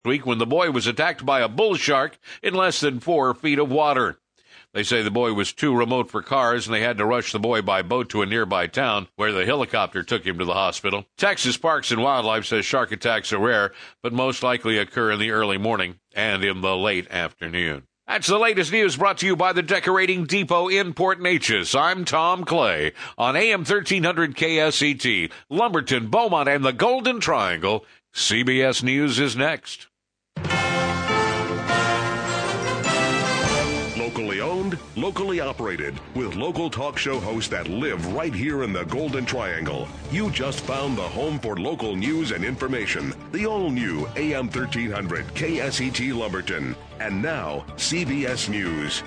week when the boy was attacked by a bull shark in less than 4 feet of water. They say the boy was too remote for cars, and they had to rush the boy by boat to a nearby town, where the helicopter took him to the hospital. Texas Parks and Wildlife says shark attacks are rare, but most likely occur in the early morning and in the late afternoon. That's the latest news brought to you by the Decorating Depot in Port Neches. I'm Tom Clay on AM 1300 KSET, Lumberton, Beaumont, and the Golden Triangle. CBS News is next. Locally owned, locally operated, with local talk show hosts that live right here in the Golden Triangle. You just found the home for local news and information. The all-new AM 1300 KSET Lumberton. And now, CBS News.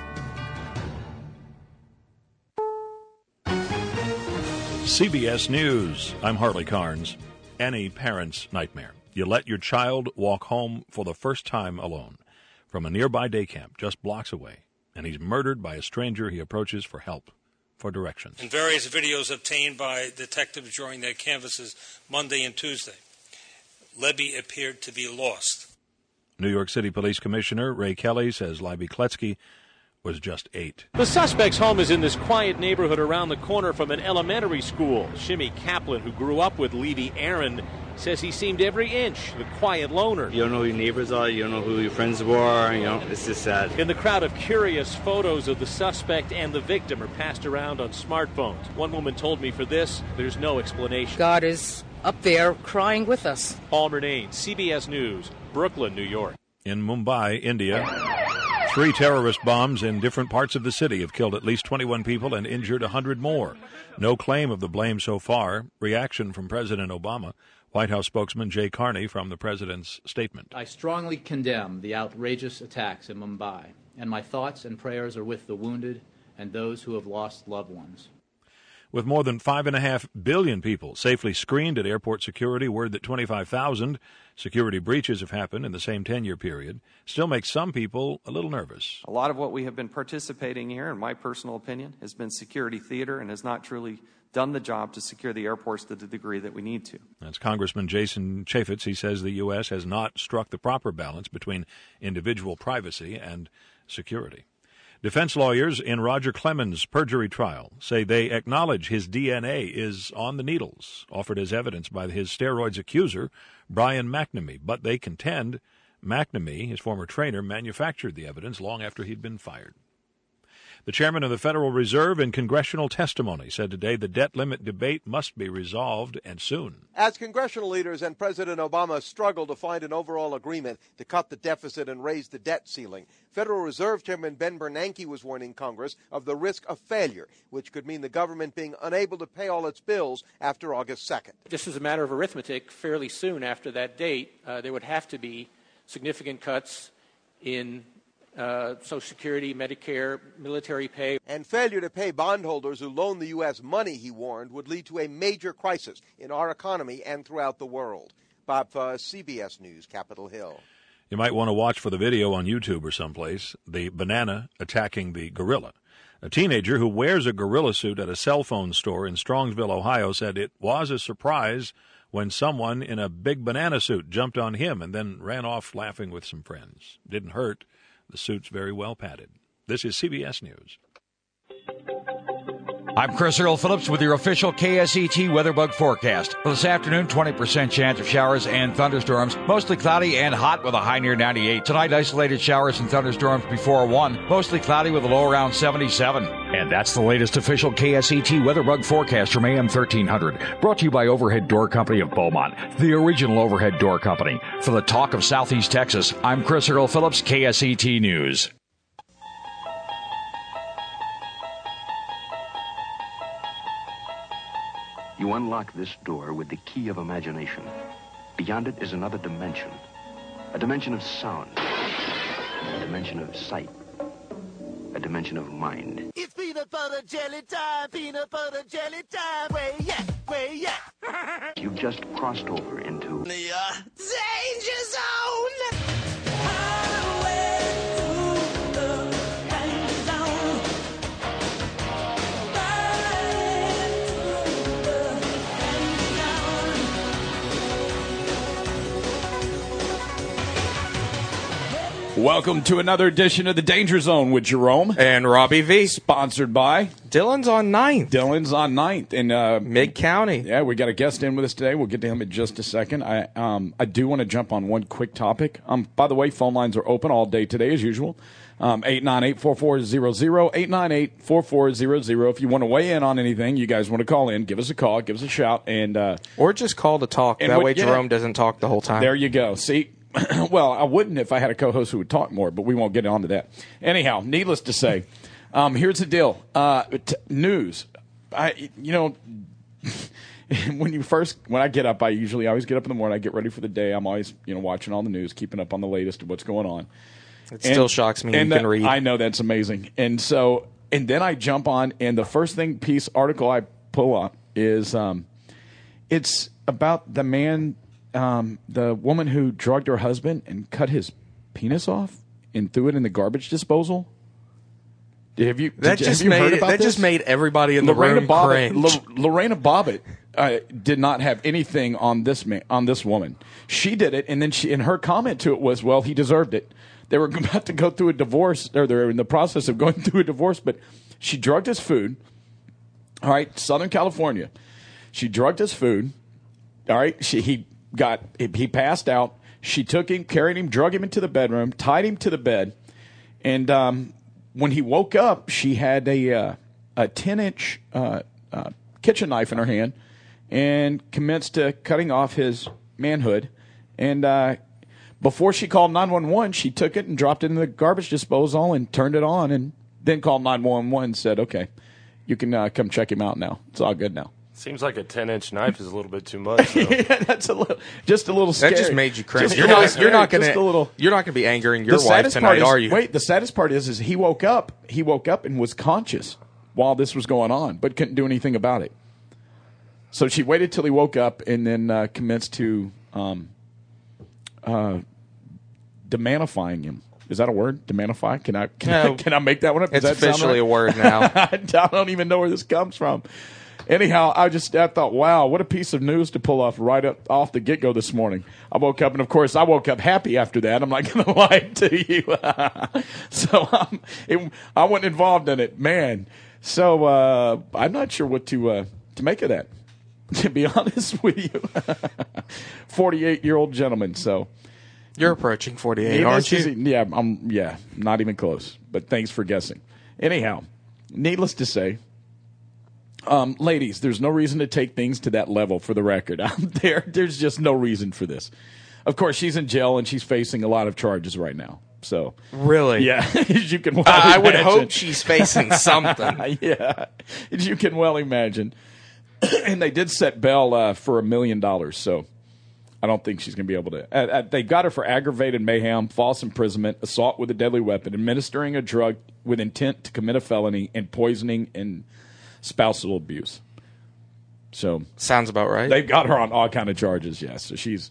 CBS News. I'm Harley Carnes. Any parent's nightmare. You let your child walk home for the first time alone from a nearby day camp just blocks away, and he's murdered by a stranger he approaches for help, for directions. In various videos obtained by detectives during their canvasses Monday and Tuesday, Lebby appeared to be lost. New York City Police Commissioner Ray Kelly says Libby Kletsky was just 8. The suspect's home is in this quiet neighborhood around the corner from an elementary school. Shimmy Kaplan, who grew up with Levy Aaron, says he seemed every inch the quiet loner. You don't know who your neighbors are, you don't know who your friends were, it's just sad. In the crowd of curious, photos of the suspect and the victim are passed around on smartphones. One woman told me for this, there's no explanation. God is up there crying with us. Paul Murnane, CBS News, Brooklyn, New York. In Mumbai, India, 3 terrorist bombs in different parts of the city have killed at least 21 people and injured 100 more. No claim of the blame so far. Reaction from President Obama. White House spokesman Jay Carney from the president's statement. I strongly condemn the outrageous attacks in Mumbai, and my thoughts and prayers are with the wounded and those who have lost loved ones. With more than 5.5 billion people safely screened at airport security, word that 25,000 security breaches have happened in the same 10-year period still makes some people a little nervous. A lot of what we have been participating here, in my personal opinion, has been security theater and has not truly done the job to secure the airports to the degree that we need to. That's Congressman Jason Chaffetz. He says the U.S. has not struck the proper balance between individual privacy and security. Defense lawyers in Roger Clemens' perjury trial say they acknowledge his DNA is on the needles, offered as evidence by his steroids accuser, Brian McNamee. But they contend McNamee, his former trainer, manufactured the evidence long after he'd been fired. The chairman of the Federal Reserve, in congressional testimony, said today the debt limit debate must be resolved, and soon. As congressional leaders and President Obama struggle to find an overall agreement to cut the deficit and raise the debt ceiling, Federal Reserve Chairman Ben Bernanke was warning Congress of the risk of failure, which could mean the government being unable to pay all its bills after August 2nd. Just as a matter of arithmetic, fairly soon after that date, there would have to be significant cuts in Social Security, Medicare, military pay. And failure to pay bondholders who loan the U.S. money, he warned, would lead to a major crisis in our economy and throughout the world. Bob Fuss, CBS News, Capitol Hill. You might want to watch for the video on YouTube or someplace, the banana attacking the gorilla. A teenager who wears a gorilla suit at a cell phone store in Strongsville, Ohio, said it was a surprise when someone in a big banana suit jumped on him and then ran off laughing with some friends. Didn't hurt. The suit's very well padded. This is CBS News. I'm Chris Earl Phillips with your official KSET WeatherBug forecast. For this afternoon, 20% chance of showers and thunderstorms. Mostly cloudy and hot with a high near 98. Tonight, isolated showers and thunderstorms before 1. Mostly cloudy with a low around 77. And that's the latest official KSET WeatherBug forecast from AM 1300. Brought to you by Overhead Door Company of Beaumont, the original overhead door company. For the talk of Southeast Texas, I'm Chris Earl Phillips, KSET News. You unlock this door with the key of imagination. Beyond it is another dimension. A dimension of sound. A dimension of sight. A dimension of mind. It's peanut butter jelly time, peanut butter jelly time. Where ya? You've just crossed over into the danger zone. Welcome to another edition of the Danger Zone with Jerome and Robbie V. Sponsored by Dylan's on 9th. Dylan's on 9th in Mid-County. Yeah, we got a guest in with us today. We'll get to him in just a second. I do want to jump on one quick topic. By the way, phone lines are open all day today as usual. 898-4400, 898-4400. If you want to weigh in on anything, you guys want to call in, give us a call, give us a shout, and or just call to talk. That way Jerome doesn't talk the whole time. There you go. See. Well, I wouldn't if I had a co-host who would talk more, but we won't get on to that. Anyhow, needless to say, here's the deal. News. When I get up, I always get up in the morning. I get ready for the day. I'm always, watching all the news, keeping up on the latest of what's going on. Still shocks me you can read. I know, that's amazing. And then I jump on, and the first article I pull up is it's about the man. The woman who drugged her husband and cut his penis off and threw it in the garbage disposal. Have you heard about this? Just made everybody in the room cringe. Lorena Bobbitt did not have anything on this woman. She did it, and then her comment to it was, "Well, he deserved it." They were about to go through a divorce, or they're in the process of going through a divorce, but she drugged his food. All right, Southern California. She drugged his food. All right, he passed out. She took him, carried him, drug him into the bedroom, tied him to the bed, and when he woke up, she had a 10-inch kitchen knife in her hand and commenced to cutting off his manhood. And before she called 911, she took it and dropped it in the garbage disposal and turned it on, and then called 911 and said, "Okay, you can come check him out now. It's all good now." Seems like a 10-inch knife is a little bit too much. Yeah, that's just a little scary. That just made you cringe. You're not going to be angering your wife tonight, are you? Wait, the saddest part is he woke up. He woke up and was conscious while this was going on, but couldn't do anything about it. So she waited till he woke up and then commenced to demanifying him. Is that a word? Demanify? Can I make that one up? It's officially a word now. I don't even know where this comes from. Anyhow, I thought, wow, what a piece of news to pull off right up off the get-go this morning. I woke up, and of course, I woke up happy after that. I'm not going to lie to you. So I wasn't involved in it, man. So I'm not sure what to make of that, to be honest with you. 48-year-old gentleman, so. You're approaching 48, aren't you? Yeah, not even close, but thanks for guessing. Anyhow, needless to say, ladies, there's no reason to take things to that level for the record. There's just no reason for this. Of course, she's in jail and she's facing a lot of charges right now. So really, yeah, as you can well I would imagine. hope she's facing something. Yeah, as you can well imagine. And they did set bail for $1 million. So I don't think she's going to be able to. They got her for aggravated mayhem, false imprisonment, assault with a deadly weapon, administering a drug with intent to commit a felony, and poisoning and spousal abuse. So sounds about right. They've got her on all kind of charges. Yes, so she's.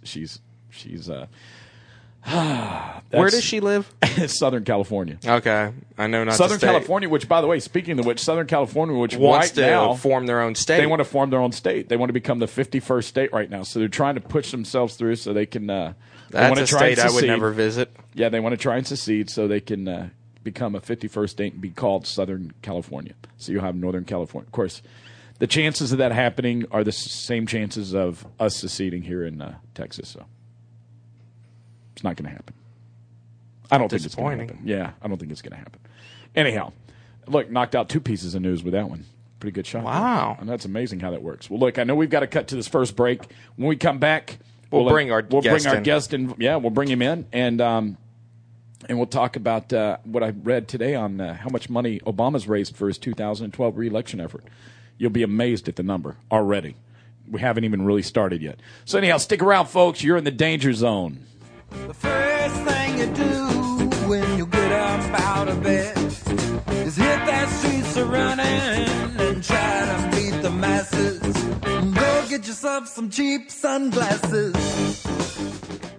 Where does she live? Southern California. Okay, I know not. Southern California, which, by the way, speaking of which, Southern California, which wants right to now form their own state. They want to form their own state. They want to become the 51st state right now. So they're trying to push themselves through so they can. That's a state I would never visit. Yeah, they want to try and secede so they can become a 51st state and be called Southern California. So you have Northern California. Of course, the chances of that happening are the same chances of us seceding here in Texas. So it's not going to happen. I don't think it's going to happen. Yeah, I don't think it's going to happen. Anyhow, look, knocked out 2 pieces of news with that one. Pretty good shot. Wow. And that's amazing how that works. Well, look, I know we've got to cut to this first break. When we come back, we'll bring our guest in. Yeah, we'll bring him in, and we'll talk about what I read today on how much money Obama's raised for his 2012 re-election effort. You'll be amazed at the number already. We haven't even really started yet. So anyhow, stick around, folks. You're in the danger zone. The first thing you do when you get up out of bed is hit that streets a running and try to beat the masses. Go get yourself some cheap sunglasses.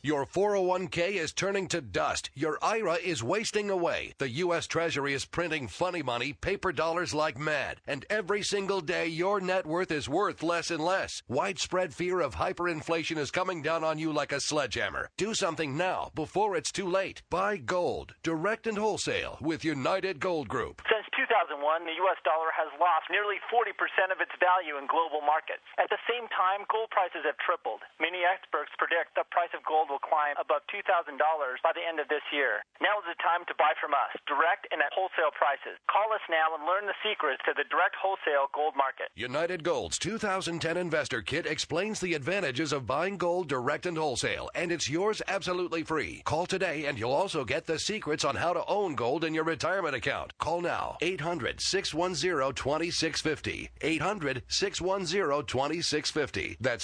Your 401k is turning to dust. Your IRA is wasting away. The U.S. Treasury is printing funny money, paper dollars like mad. And every single day, your net worth is worth less and less. Widespread fear of hyperinflation is coming down on you like a sledgehammer. Do something now before it's too late. Buy gold, direct and wholesale with United Gold Group. Since 2001, the U.S. dollar has lost nearly 40% of its value in global markets. At the same time, gold prices have tripled. Many experts predict the price of gold will climb above $2,000 by the end of this year. Now is the time to buy from us, direct and at wholesale prices. Call us now and learn the secrets to the direct wholesale gold market. United Gold's 2010 Investor Kit explains the advantages of buying gold direct and wholesale, and it's yours absolutely free. Call today and you'll also get the secrets on how to own gold in your retirement account. Call now, 800-610-2650. 800-610-2650. That's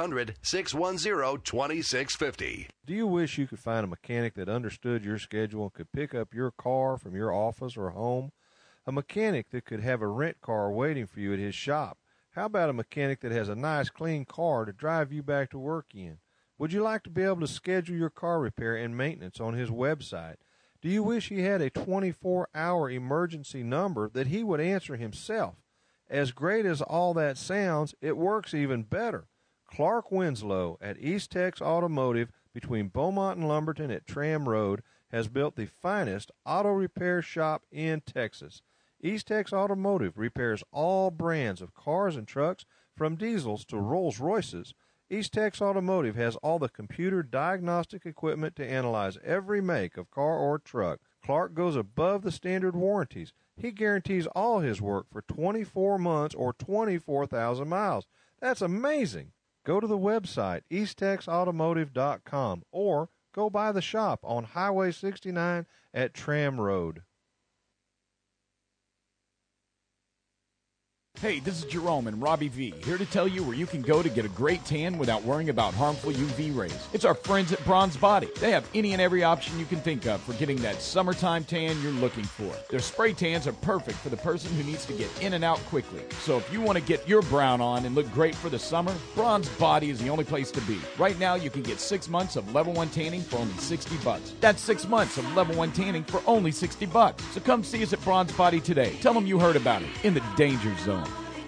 1-800-610-2650. Do you wish you could find a mechanic that understood your schedule and could pick up your car from your office or home? A mechanic that could have a rent car waiting for you at his shop? How about a mechanic that has a nice, clean car to drive you back to work in? Would you like to be able to schedule your car repair and maintenance on his website? Do you wish he had a 24-hour emergency number that he would answer himself? As great as all that sounds, it works even better. Clark Winslow at East Tex Automotive between Beaumont and Lumberton at Tram Road has built the finest auto repair shop in Texas. East Tex Automotive repairs all brands of cars and trucks, from diesels to Rolls Royces. East Tex Automotive has all the computer diagnostic equipment to analyze every make of car or truck. Clark goes above the standard warranties. He guarantees all his work for 24 months or 24,000 miles. That's amazing. Go to the website, easttexautomotive.com, or go by the shop on Highway 69 at Tram Road. Hey, this is Jerome and Robbie V, here to tell you where you can go to get a great tan without worrying about harmful UV rays. It's our friends at Bronze Body. They have any and every option you can think of for getting that summertime tan you're looking for. Their spray tans are perfect for the person who needs to get in and out quickly. So if you want to get your brown on and look great for the summer, Bronze Body is the only place to be. Right now, you can get 6 months of Level 1 tanning for only $60. That's 6 months of Level 1 tanning for only $60. So come see us at Bronze Body today. Tell them you heard about it in the Danger Zone.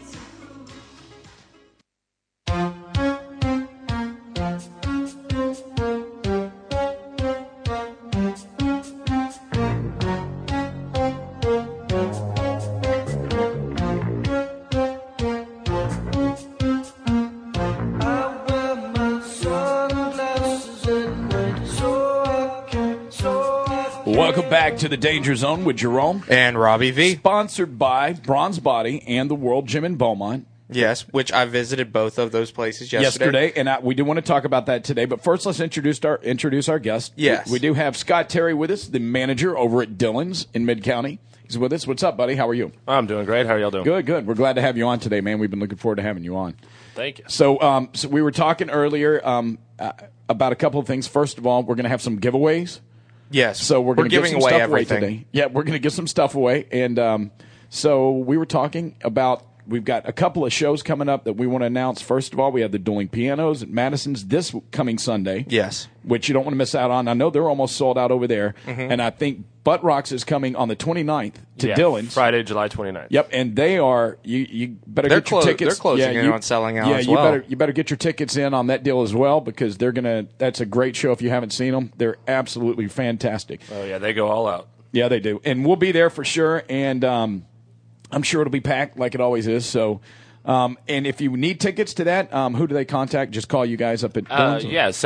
Welcome back to the Danger Zone with Jerome and Robbie V. Sponsored by Bronze Body and the World Gym in Beaumont. Yes, which I visited both of those places yesterday. And we do want to talk about that today. But first, let's introduce our guest. Yes. We do have Scott Terry with us, the manager over at Dillon's in Mid-County. He's with us. What's up, buddy? How are you? I'm doing great. How are y'all doing? Good. We're glad to have you on today, man. We've been looking forward to having you on. Thank you. So we were talking earlier about a couple of things. First of all, we're going to have some giveaways. Yes. So we're going to give some stuff everything away today. Yeah, we're going to give some stuff away. And so we were talking about, we've got a couple of shows coming up that we want to announce. First of all, we have the Dueling Pianos at Madison's this coming Sunday. Yes. Which you don't want to miss out on. I know they're almost sold out over there. Mm-hmm. And I think Butt Rocks is coming on the 29th to Dillon's. Friday, July 29th. Yep, and they are, you better get your tickets. They're closing in on selling out as well. You better get your tickets in on that deal as well, because that's a great show if you haven't seen them. They're absolutely fantastic. Oh, yeah, they go all out. Yeah, they do. And we'll be there for sure, and I'm sure it'll be packed like it always is. So, and if you need tickets to that, who do they contact? Just call you guys up at Dillon's?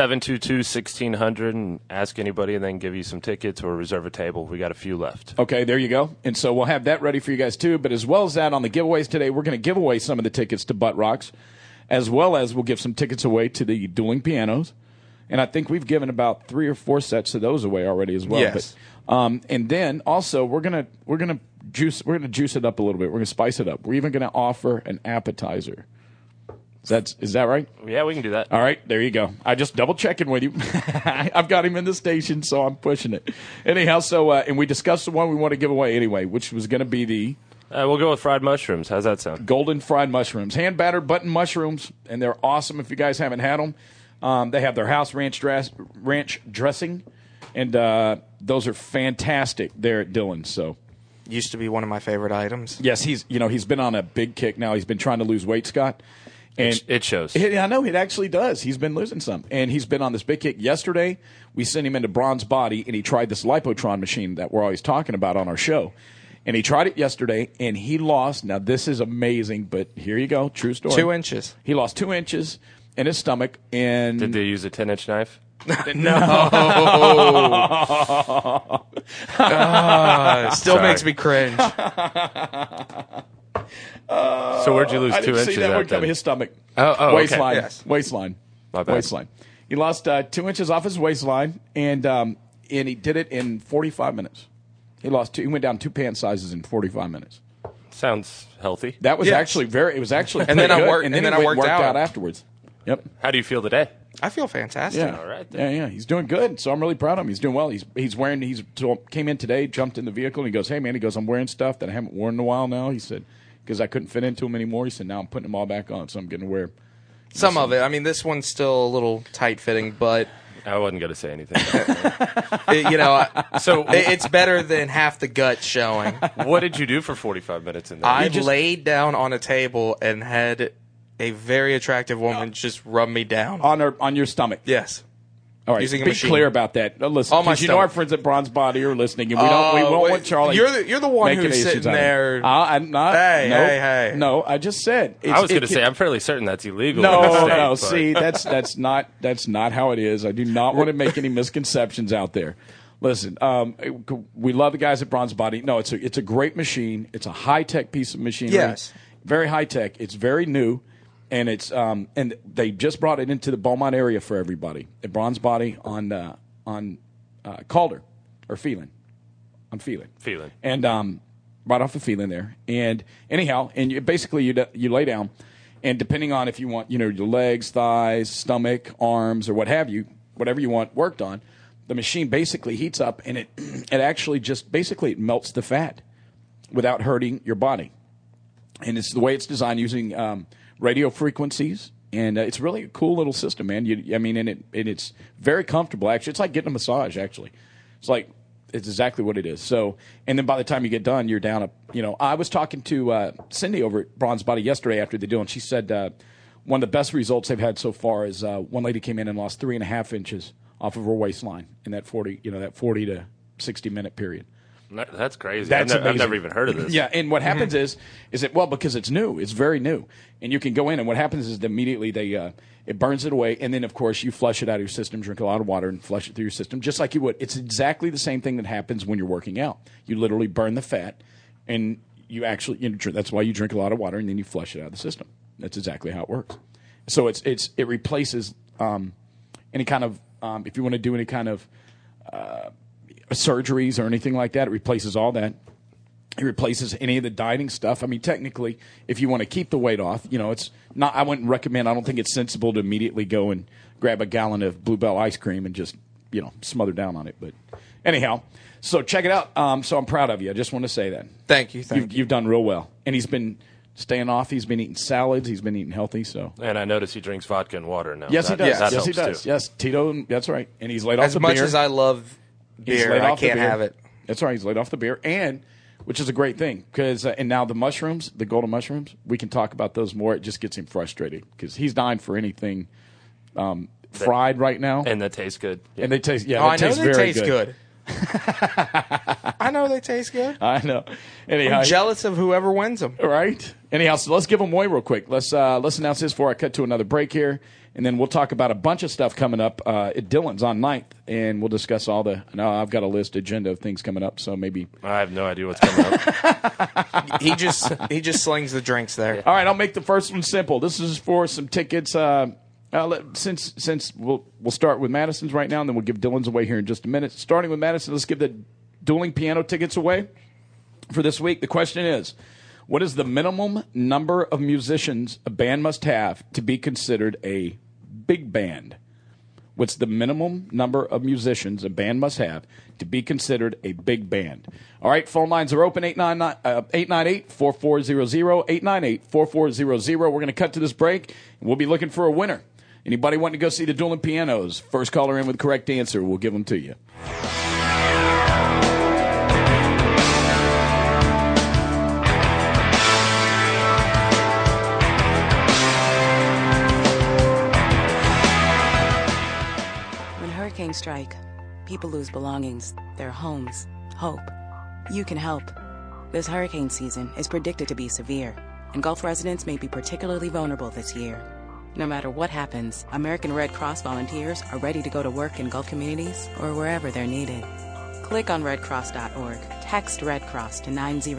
722-1600 and ask anybody, and then give you some tickets or reserve a table. We got a few left. Okay, there you go. And so we'll have that ready for you guys too. But as well as that, on the giveaways today, we're going to give away some of the tickets to Butt Rocks, as well as we'll give some tickets away to the Dueling Pianos. And I think we've given about 3 or 4 sets of those away already as well. Yes. But, and then also we're gonna juice it up a little bit. We're gonna spice it up. We're even gonna offer an appetizer. Is that right? Yeah, we can do that. All right, there you go. I just double checking with you. I've got him in the station, so I'm pushing it. Anyhow, so and we discussed the one we want to give away anyway, which was going to be the. We'll go with fried mushrooms. How's that sound? Golden fried mushrooms, hand battered button mushrooms, and they're awesome. If you guys haven't had them. They have their house ranch dressing, and those are fantastic there at Dillon's. So, used to be one of my favorite items. yes, he's been on a big kick now. He's been trying to lose weight, Scott. And it shows. I know it actually does. He's been losing some, and he's been on this big kick. Yesterday, we sent him into Bronze Body, and he tried this Lipotron machine that we're always talking about on our show. And he tried it yesterday, and he lost. Now, this is amazing, but here you go. True story. 2 inches. He lost 2 inches in his stomach. And did they use a 10-inch knife? No. Still makes me cringe. So where'd you lose 2 inches? See that one coming. His stomach. Oh, waistline. okay. Yes. Waistline. My bad. Waistline. He lost 2 inches off his waistline, and he did it in 45 minutes. He went down 2 pant sizes in 45 minutes. Sounds healthy. That was actually very. It was actually. And then I good. worked. And then I worked out afterwards. Yep. How do you feel today? I feel fantastic. Yeah. All right. Then. Yeah. He's doing good. So I'm really proud of him. He's doing well. He's came in today, jumped in the vehicle, and he goes, "Hey man," he goes, "I'm wearing stuff that I haven't worn in a while now." He said, because I couldn't fit into them anymore. He said, "Now I'm putting them all back on, so I'm getting to wear." Some of it. I mean, this one's still a little tight fitting, but I wasn't going to say anything. So it's better than half the gut showing. What did you do for 45 minutes in there? I laid down on a table and had a very attractive woman just rub me down on your stomach. Yes. All right, Using a be machine. clear about that. Listen, because you know our friends at Bronze Body are listening, and we won't want Charlie. You're the one who's sitting there. I'm not. Hey. No, I just said. I was going to say I'm fairly certain that's illegal. No. See, that's not how it is. I do not want to make any misconceptions out there. Listen, we love the guys at Bronze Body. No, it's a great machine. It's a high tech piece of machinery. Yes, very high tech. It's very new. And it's and they just brought it into the Beaumont area for everybody at Bronze Body on Calder or Phelan, on Phelan. And right off of Phelan there. And anyhow, and you lay down, and depending on if you want your legs, thighs, stomach, arms, or what have you, whatever you want worked on, the machine basically heats up, and it actually just basically it melts the fat without hurting your body. And it's the way it's designed using radio frequencies, and it's really a cool little system, man. And it's very comfortable. Actually, it's like getting a massage. Actually, it's exactly what it is. So, and then by the time you get done, you're down. I was talking to Cindy over at Bronze Body yesterday after the deal, and she said one of the best results they've had so far is one lady came in and lost 3.5 inches off of her waistline in that 40 to 60 minute period. That's crazy. That's I've never even heard of this. Yeah, and what happens is it because it's new, it's very new, and you can go in, and what happens is immediately it burns it away, and then of course you flush it out of your system, drink a lot of water, and flush it through your system just like you would. It's exactly the same thing that happens when you're working out. You literally burn the fat, and you actually that's why you drink a lot of water, and then you flush it out of the system. That's exactly how it works. So it replaces any kind of if you want to do any kind of surgeries or anything like that, it replaces all that. It replaces any of the dieting stuff. I mean, technically, if you want to keep the weight off, it's not. I wouldn't recommend. I don't think it's sensible to immediately go and grab a gallon of Bluebell ice cream and just smother down on it. But anyhow, so check it out. So I'm proud of you. I just want to say that. Thank you. You've done real well, and he's been staying off. He's been eating salads. He's been eating healthy. So, and I notice he drinks vodka and water now. Yes, he does. That yes, he helps does. too. Yes, Tito. That's right. And he's laid off the beer. As much beer. as I love beer, I can't have it. That's right. He's laid off the beer, and which is a great thing because and now the mushrooms, the golden mushrooms, we can talk about those more. It just gets him frustrated because he's dying for anything fried right now, and that tastes good. Yeah. And they taste. Yeah, I know taste they very taste good. I know they taste good. I know. Anyhow, I'm jealous of whoever wins them. Right. Anyhow, so let's give them away real quick. Let's announce this before I cut to another break here, and then we'll talk about a bunch of stuff coming up at Dillon's on 9th, and we'll discuss all the. Now I've got a list agenda of things coming up, so maybe I have no idea what's coming up. He just slings the drinks there. All right, I'll make the first one simple. This is for some tickets. Since we'll start with Madison's right now, and then we'll give Dillon's away here in just a minute. Starting with Madison, let's give the dueling piano tickets away for this week. The question is, what is the minimum number of musicians a band must have to be considered a big band? What's the minimum number of musicians a band must have to be considered a big band? All right, phone lines are open, 898-4400, 898-4400. We're going to cut to this break, and we'll be looking for a winner. Anybody wanting to go see the Dueling Pianos? First caller in with the correct answer, we'll give them to you. When hurricanes strike, people lose belongings, their homes, hope. You can help. This hurricane season is predicted to be severe, and Gulf residents may be particularly vulnerable this year. No matter what happens, American Red Cross volunteers are ready to go to work in Gulf communities or wherever they're needed. Click on redcross.org, text Red Cross to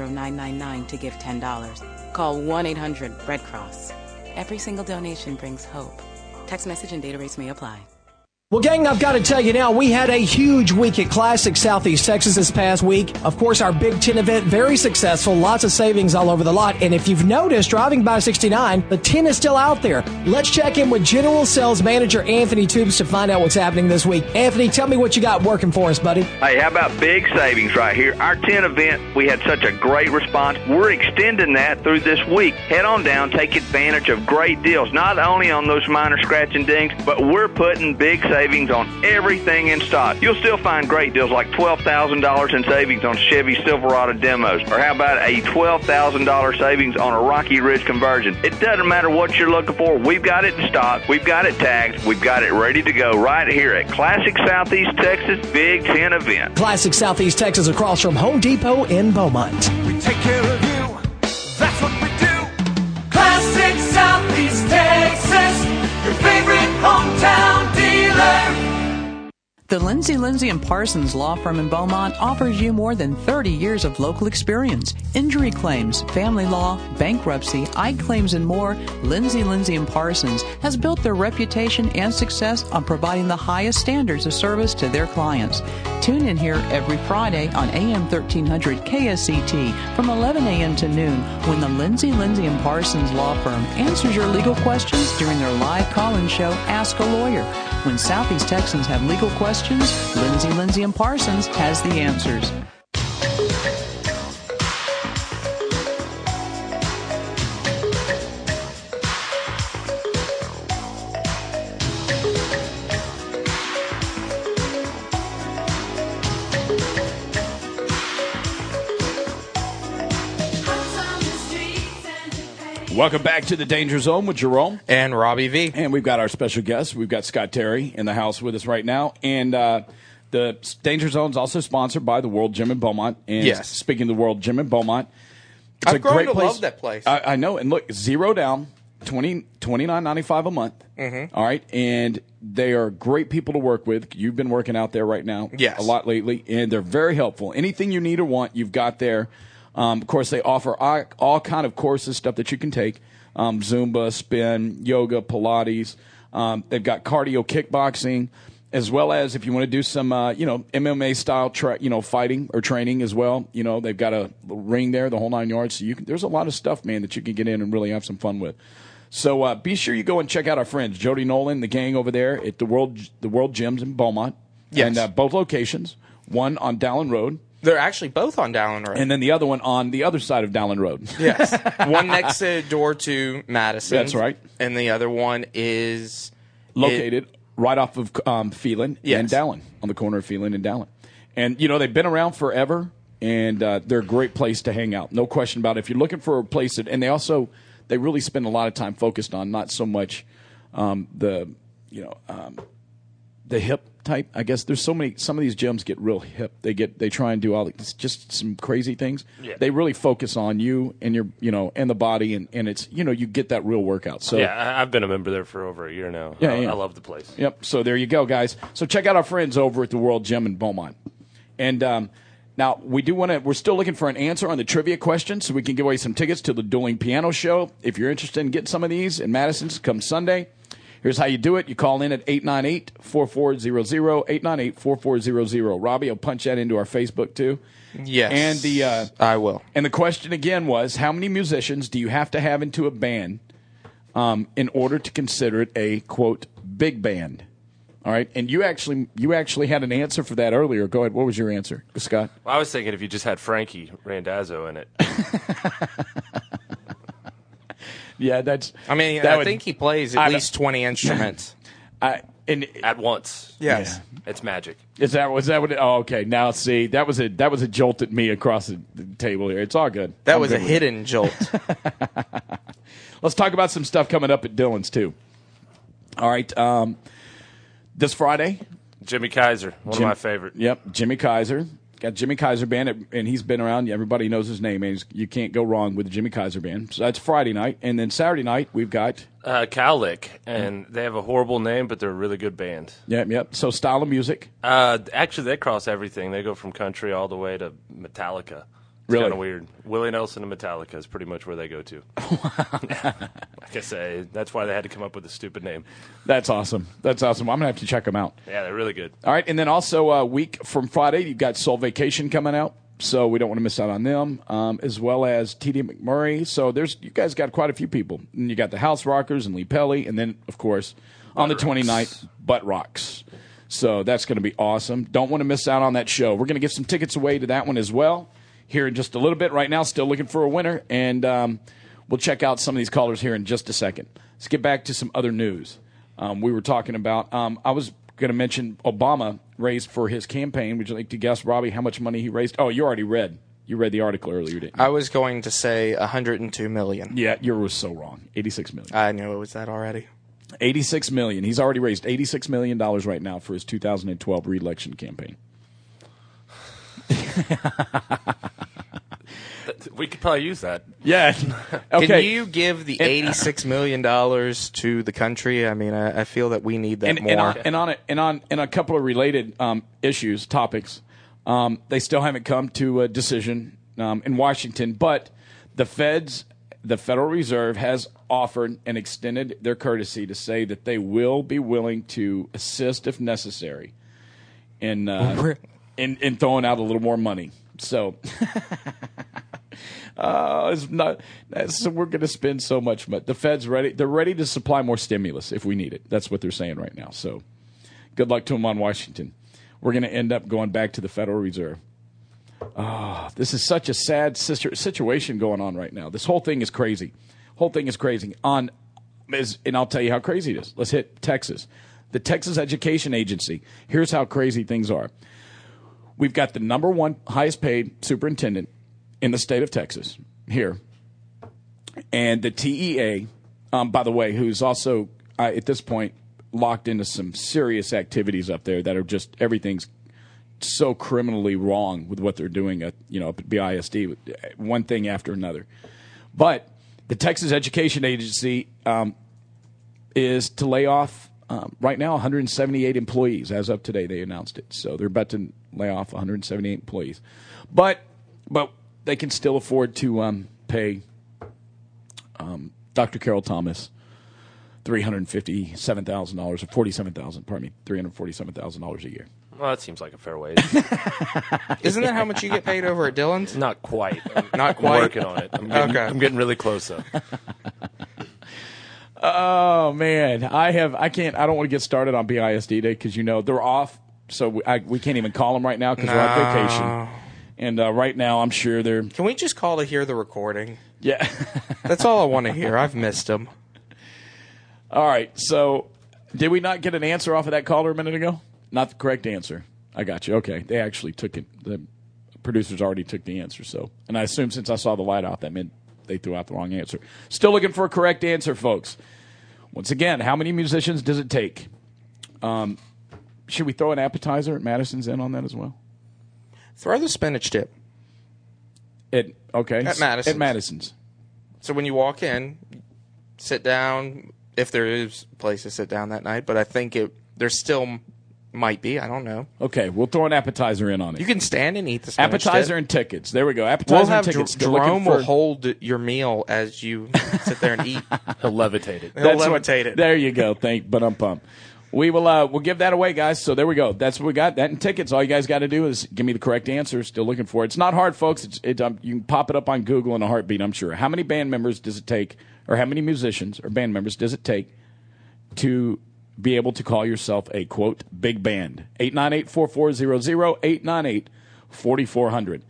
90999 to give $10. Call 1-800-RED-CROSS. Every single donation brings hope. Text message and data rates may apply. Well, gang, I've got to tell you now, we had a huge week at Classic Southeast Texas this past week. Of course, our Big Ten event, very successful, lots of savings all over the lot. And if you've noticed, driving by 69, the 10 is still out there. Let's check in with General Sales Manager Anthony Tubes to find out what's happening this week. Anthony, tell me what you got working for us, buddy. Hey, how about big savings right here? Our 10 event, we had such a great response. We're extending that through this week. Head on down, take advantage of great deals, not only on those minor scratch and dings, but we're putting big savings on everything in stock. You'll still find great deals like $12,000 in savings on Chevy Silverado demos, or how about a $12,000 savings on a Rocky Ridge conversion. It doesn't matter what you're looking for. We've got it in stock. We've got it tagged. We've got it ready to go right here at Classic Southeast Texas Big Ten event. Classic Southeast Texas across from Home Depot in Beaumont. We take care of you. That's what we do. Classic Southeast Texas, your favorite hometown dealer. The Lindsay & Parsons Law Firm in Beaumont offers you more than 30 years of local experience. Injury claims, family law, bankruptcy, I-claims, and more. Lindsay & Parsons has built their reputation and success on providing the highest standards of service to their clients. Tune in here every Friday on AM 1300 KSCT from 11 a.m. to noon when the Lindsay & Parsons Law Firm answers your legal questions during their live call-in show, Ask a Lawyer. When Southeast Texans have legal questions, Lindsay & Parsons has the answers. Welcome back to the Danger Zone with Jerome and Robbie V. And we've got our special guest. We've got Scott Terry in the house with us right now. And the Danger Zone is also sponsored by the World Gym in Beaumont. And yes. Speaking of the World Gym in Beaumont, it's I've a grown great to place. love that place. I know. And look, zero down, $29.95 a month. Mm-hmm. All right. And they are great people to work with. You've been working out there right now yes. a lot lately. And they're very helpful. Anything you need or want, you've got there. Of course, they offer all kind of courses, stuff that you can take. Zumba, spin, yoga, Pilates. They've got cardio kickboxing, as well as if you want to do some, MMA style, fighting or training as well. You know, they've got a ring there, the whole 9 yards. So there's a lot of stuff, man, that you can get in and really have some fun with. So be sure you go and check out our friends, Jody Nolan, the gang over there at the World Gyms in Beaumont. Yes. And both locations, one on Dowling Road. They're actually both on Dowling Road. And then the other one on the other side of Dowling Road. Yes. One next door to Madison. That's right. And the other one is located right off of Phelan and Dowling, on the corner of Phelan and Dowling. And, they've been around forever, and they're a great place to hang out. No question about it. If you're looking for a place and they really spend a lot of time focused on not so much the hip type. I guess there's some of these gyms get real hip. They try and do all just some crazy things. Yeah. They really focus on you and your and the body and it's you get that real workout. So yeah, I've been a member there for over a year now. Yeah, I love the place. Yep. So there you go, guys. So check out our friends over at the World Gym in Beaumont. And now we're still looking for an answer on the trivia question so we can give away some tickets to the Dueling Piano Show. If you're interested in getting some of these in Madison, come Sunday. Here's how you do it. You call in at 898-4400, 898-4400. Robbie will punch that into our Facebook, too. Yes. And I will. And the question, again, was how many musicians do you have to have into a band in order to consider it a, quote, big band? All right. And you actually had an answer for that earlier. Go ahead. What was your answer, Scott? Well, I was thinking if you just had Frankie Randazzo in it. Yeah, that's. I mean, I think he plays at least 20 instruments. At once. Yes. Yeah. It's magic. Was that what it, oh, okay. Now, see, that was a jolt at me across the table here. It's all good. That was a hidden jolt. Let's talk about some stuff coming up at Dillon's, too. All right. This Friday. Jimmy Kaiser, one of my favorite. Yep, Jimmy Kaiser. Got Jimmy Kaiser Band, and he's been around. Everybody knows his name. And you can't go wrong with the Jimmy Kaiser Band. So that's Friday night. And then Saturday night, we've got... Cowlick, and they have a horrible name, but they're a really good band. Yep. So style of music? Actually, they cross everything. They go from country all the way to Metallica. It's really? Kind of weird. Willie Nelson and Metallica is pretty much where they go to. Like I say, that's why they had to come up with a stupid name. That's awesome. I'm going to have to check them out. Yeah, they're really good. All right, and then also a week from Friday, you've got Soul Vacation coming out. So we don't want to miss out on them, as well as T.D. McMurray. So you guys got quite a few people. And you got the House Rockers and Lee Pelly, and then, of course, on the 29th, Butt Rocks. So that's going to be awesome. Don't want to miss out on that show. We're going to give some tickets away to that one as well here in just a little bit. Right now, still looking for a winner, and we'll check out some of these callers here in just a second. Let's get back to some other news. We were talking about I was going to mention Obama raised for his campaign. Would you like to guess, Robbie, how much money he raised? Oh, you already read. You read the article earlier, didn't you? I was going to say $102 million. Yeah, you were so wrong. $86 million. I knew it was that already. $86 million. He's already raised $86 million right now for his 2012 re-election campaign. We could probably use that. Yeah. Okay. Can you give the $86 million to the country? I mean, I feel that we need that more. And on a couple of related topics, they still haven't come to a decision in Washington. But the Federal Reserve has offered and extended their courtesy to say that they will be willing to assist if necessary in throwing out a little more money. So. So we're going to spend so much money. The Fed's ready. They're ready to supply more stimulus if we need it. That's what they're saying right now. So good luck to them on Washington. We're going to end up going back to the Federal Reserve. This is such a sad situation going on right now. This whole thing is crazy. And I'll tell you how crazy it is. Let's hit Texas. The Texas Education Agency. Here's how crazy things are. We've got the number one highest paid superintendent in the state of Texas here. And the TEA, by the way, who's also at this point locked into some serious activities up there that are just everything's so criminally wrong with what they're doing at BISD, one thing after another. But the Texas Education Agency is to lay off right now 178 employees. As of today, they announced it. So they're about to lay off 178 employees. But they can still afford to pay Dr. Carol Thomas $357,000 or $347,000 a year. Well, that seems like a fair wage. Isn't that how much you get paid over at Dillon's? Not quite. Not quite? I'm working on it. I'm getting really close, though. Oh, man. I don't want to get started on BISD Day because, they're off. So we can't even call them right now because they're on vacation. And right now, I'm sure they're... Can we just call to hear the recording? Yeah. That's all I want to hear. I've missed them. All right. So did we not get an answer off of that caller a minute ago? Not the correct answer. I got you. Okay. They actually took it. The producers already took the answer. So, and I assume since I saw the light off, that meant they threw out the wrong answer. Still looking for a correct answer, folks. Once again, how many musicians does it take? Should we throw an appetizer at Madison's in on that as well? Throw the spinach dip. At Madison's. At Madison's. So when you walk in, sit down, if there is a place to sit down that night, but I think there still might be. I don't know. Okay, we'll throw an appetizer in on it. You can stand and eat the spinach appetizer dip. And tickets. There we go. Appetizer and tickets. Jerome will hold your meal as you sit there and eat. He'll levitate it. He'll levitate it. There you go. But we will we'll give that away, guys. So there we go. That's what we got. That and tickets. All you guys got to do is give me the correct answer. Still looking for it. It's not hard, folks. You can pop it up on Google in a heartbeat, I'm sure. How many band members does it take, or how many musicians or band members does it take to be able to call yourself a, quote, big band? 898-4400, 898-4400.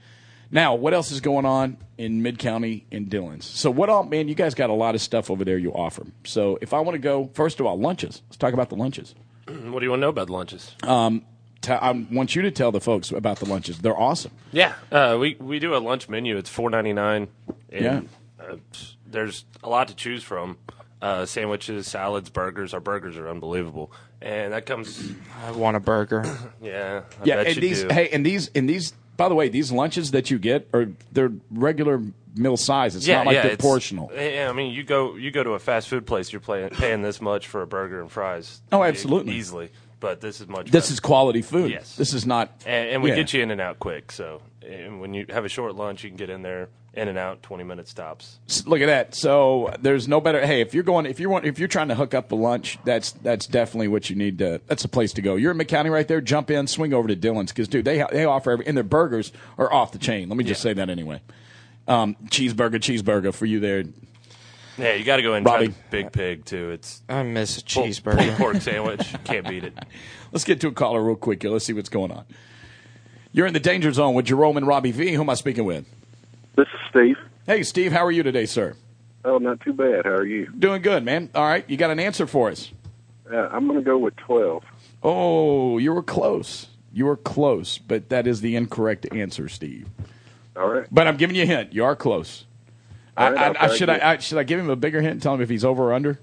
Now, what else is going on in Mid-County and Dillon's? So what all, man, you guys got a lot of stuff over there you offer. So if I want to go, first of all, lunches. Let's talk about the lunches. What do you want to know about the lunches? I want you to tell the folks about the lunches. They're awesome. Yeah. We do a lunch menu. It's $4.99. Yeah. There's a lot to choose from. Sandwiches, salads, burgers. Our burgers are unbelievable. And that comes... I want a burger. Yeah. I bet and you these, do. hey, and these, by the way, these lunches that you get they're regular meal size. It's not like they're portional. Yeah, I mean, you go to a fast food place, you're paying this much for a burger and fries. Oh, absolutely. Easily. But this is much This better. is quality food. Yes. This is not... And we get you in and out quick. So when you have a short lunch, you can get in there, in and out, 20-minute stops. Look at that. So there's no better... Hey, if you're trying to hook up the lunch, that's definitely what you need to... That's the place to go. You're in McCounty right there, jump in, swing over to Dillon's. Because, dude, they offer... and their burgers are off the chain. Let me just say that anyway. Cheeseburger for you there. Yeah, you got to go in and try the Big Pig, too. I miss a cheeseburger. Pulled pork sandwich. Can't beat it. Let's get to a caller real quick here. Let's see what's going on. You're in the Danger Zone with Jerome and Robbie V. Who am I speaking with? This is Steve. Hey, Steve. How are you today, sir? Oh, not too bad. How are you? Doing good, man. All right. You got an answer for us? I'm going to go with 12. Oh, you were close. You were close, but that is the incorrect answer, Steve. All right. But I'm giving you a hint. You are close. Should I give him a bigger hint and tell him if he's over or under?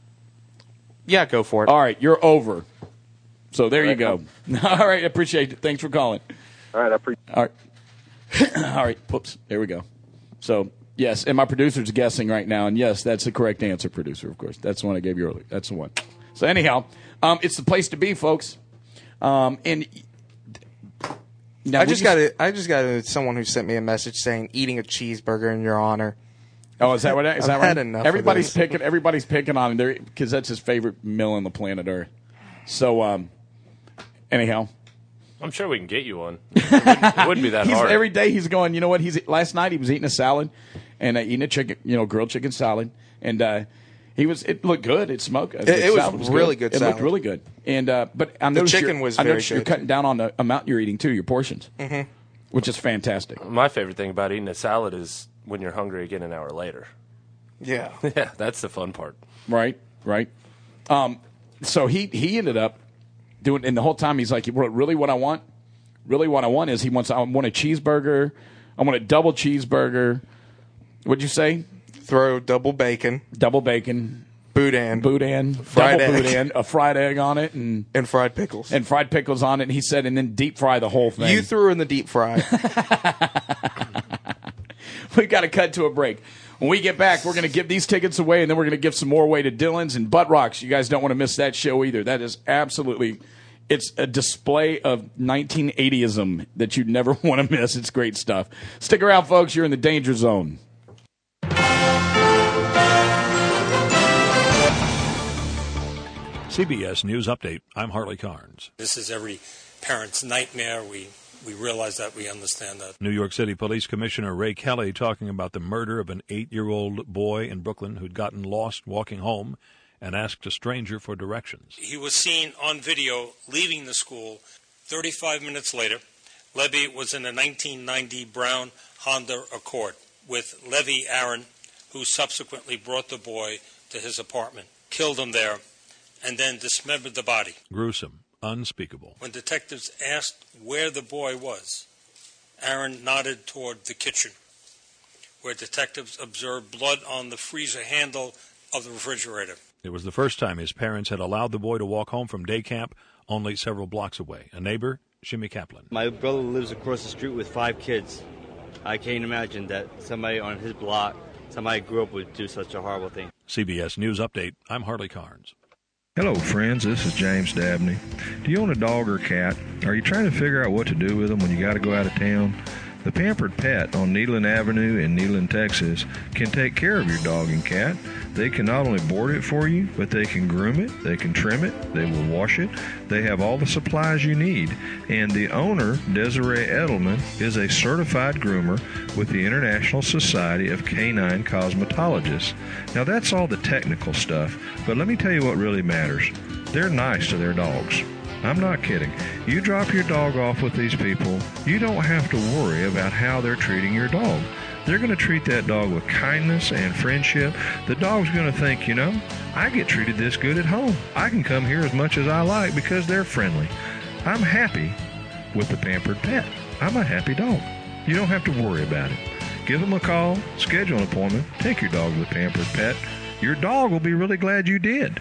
Yeah, go for it. All right, you're over. So there you go. All right, I appreciate it. Thanks for calling. All right, I appreciate it. All right. All right. Whoops. There we go. So, yes, and my producer's guessing right now, and yes, that's the correct answer, producer, of course. That's the one I gave you earlier. That's the one. So anyhow, it's the place to be, folks. And now I just got someone who sent me a message saying eating a cheeseburger in your honor. Oh, is that what? Is that right? Had enough. Everybody's picking on him because that's his favorite meal on the planet Earth. So, anyhow, I'm sure we can get you one. It wouldn't be that hard. Every day he's going. You know what? Last night he was eating a salad and eating a chicken, grilled chicken salad, and it looked good. It smoked. It was really good. It looked really good. And but I noticed I noticed you're cutting down on the amount you're eating too, your portions, which is fantastic. My favorite thing about eating a salad is when you're hungry again an hour later. Yeah. Yeah, that's the fun part. Right. So he ended up doing, and the whole time he's like, really what I want is I want a cheeseburger. I want a double cheeseburger. What'd you say? Throw double bacon. Boudin. Fried double egg. Boudin, a fried egg on it. And fried pickles. And fried pickles on it. And he said, and then deep fry the whole thing. You threw in the deep fry. We got to cut to a break. When we get back, we're going to give these tickets away, and then we're going to give some more away to Dillon's and Butt Rocks. You guys don't want to miss that show either. That is absolutely, it's a display of 1980ism that you'd never want to miss. It's great stuff. Stick around, folks. You're in the Danger Zone. CBS News Update. I'm Harley Carnes. This is every parent's nightmare. We realize that. We understand that. New York City Police Commissioner Ray Kelly talking about the murder of an 8-year-old boy in Brooklyn who'd gotten lost walking home and asked a stranger for directions. He was seen on video leaving the school. 35 minutes later, Levy was in a 1990 brown Honda Accord with Levy Aaron, who subsequently brought the boy to his apartment, killed him there, and then dismembered the body. Gruesome. Unspeakable. When detectives asked where the boy was, Aaron nodded toward the kitchen, where detectives observed blood on the freezer handle of the refrigerator. It was the first time his parents had allowed the boy to walk home from day camp only several blocks away. A neighbor, Shimmy Kaplan. My brother lives across the street with 5 kids. I can't imagine that somebody on his block, somebody grew up would do such a horrible thing. CBS News Update. I'm Harley Carnes. Hello, friends. This is James Dabney. Do you own a dog or cat? Are you trying to figure out what to do with them when you got to go out of town? The Pampered Pet on Neyland Avenue in Neyland, Texas, can take care of your dog and cat. They can not only board it for you, but they can groom it, they can trim it, they will wash it. They have all the supplies you need. And the owner, Desiree Edelman, is a certified groomer with the International Society of Canine Cosmetologists. Now, that's all the technical stuff, but let me tell you what really matters. They're nice to their dogs. I'm not kidding. You drop your dog off with these people, you don't have to worry about how they're treating your dog. They're going to treat that dog with kindness and friendship. The dog's going to think, I get treated this good at home. I can come here as much as I like because they're friendly. I'm happy with the Pampered Pet. I'm a happy dog. You don't have to worry about it. Give them a call, schedule an appointment, take your dog to the Pampered Pet. Your dog will be really glad you did.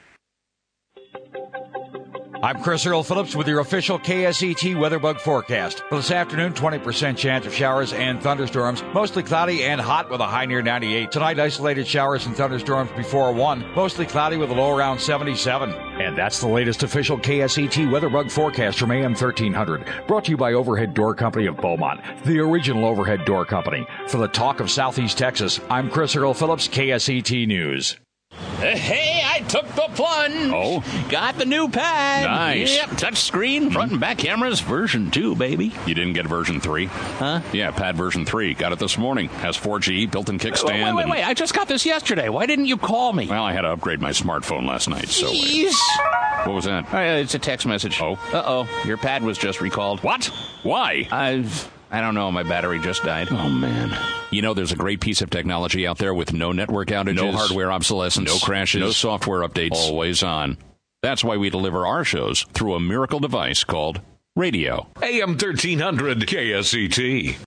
I'm Chris Earl Phillips with your official KSET WeatherBug forecast. For this afternoon, 20% chance of showers and thunderstorms. Mostly cloudy and hot with a high near 98. Tonight, isolated showers and thunderstorms before 1. Mostly cloudy with a low around 77. And that's the latest official KSET WeatherBug forecast from AM 1300. Brought to you by Overhead Door Company of Beaumont, the original overhead door company. For the talk of Southeast Texas, I'm Chris Earl Phillips, KSET News. Hey, I took the plunge. Oh? Got the new pad. Nice. Yep, touch screen, front and back cameras, version 2, baby. You didn't get version 3? Huh? Yeah, pad version 3. Got it this morning. Has 4G, built-in kickstand. Wait. I just got this yesterday. Why didn't you call me? Well, I had to upgrade my smartphone last night, so... Jeez. What was that? It's a text message. Oh? Uh-oh, your pad was just recalled. What? Why? I don't know. My battery just died. Oh, man. You know, there's a great piece of technology out there with no network outages, no hardware obsolescence, no crashes, no software updates, always on. That's why we deliver our shows through a miracle device called radio. AM 1300 KSET.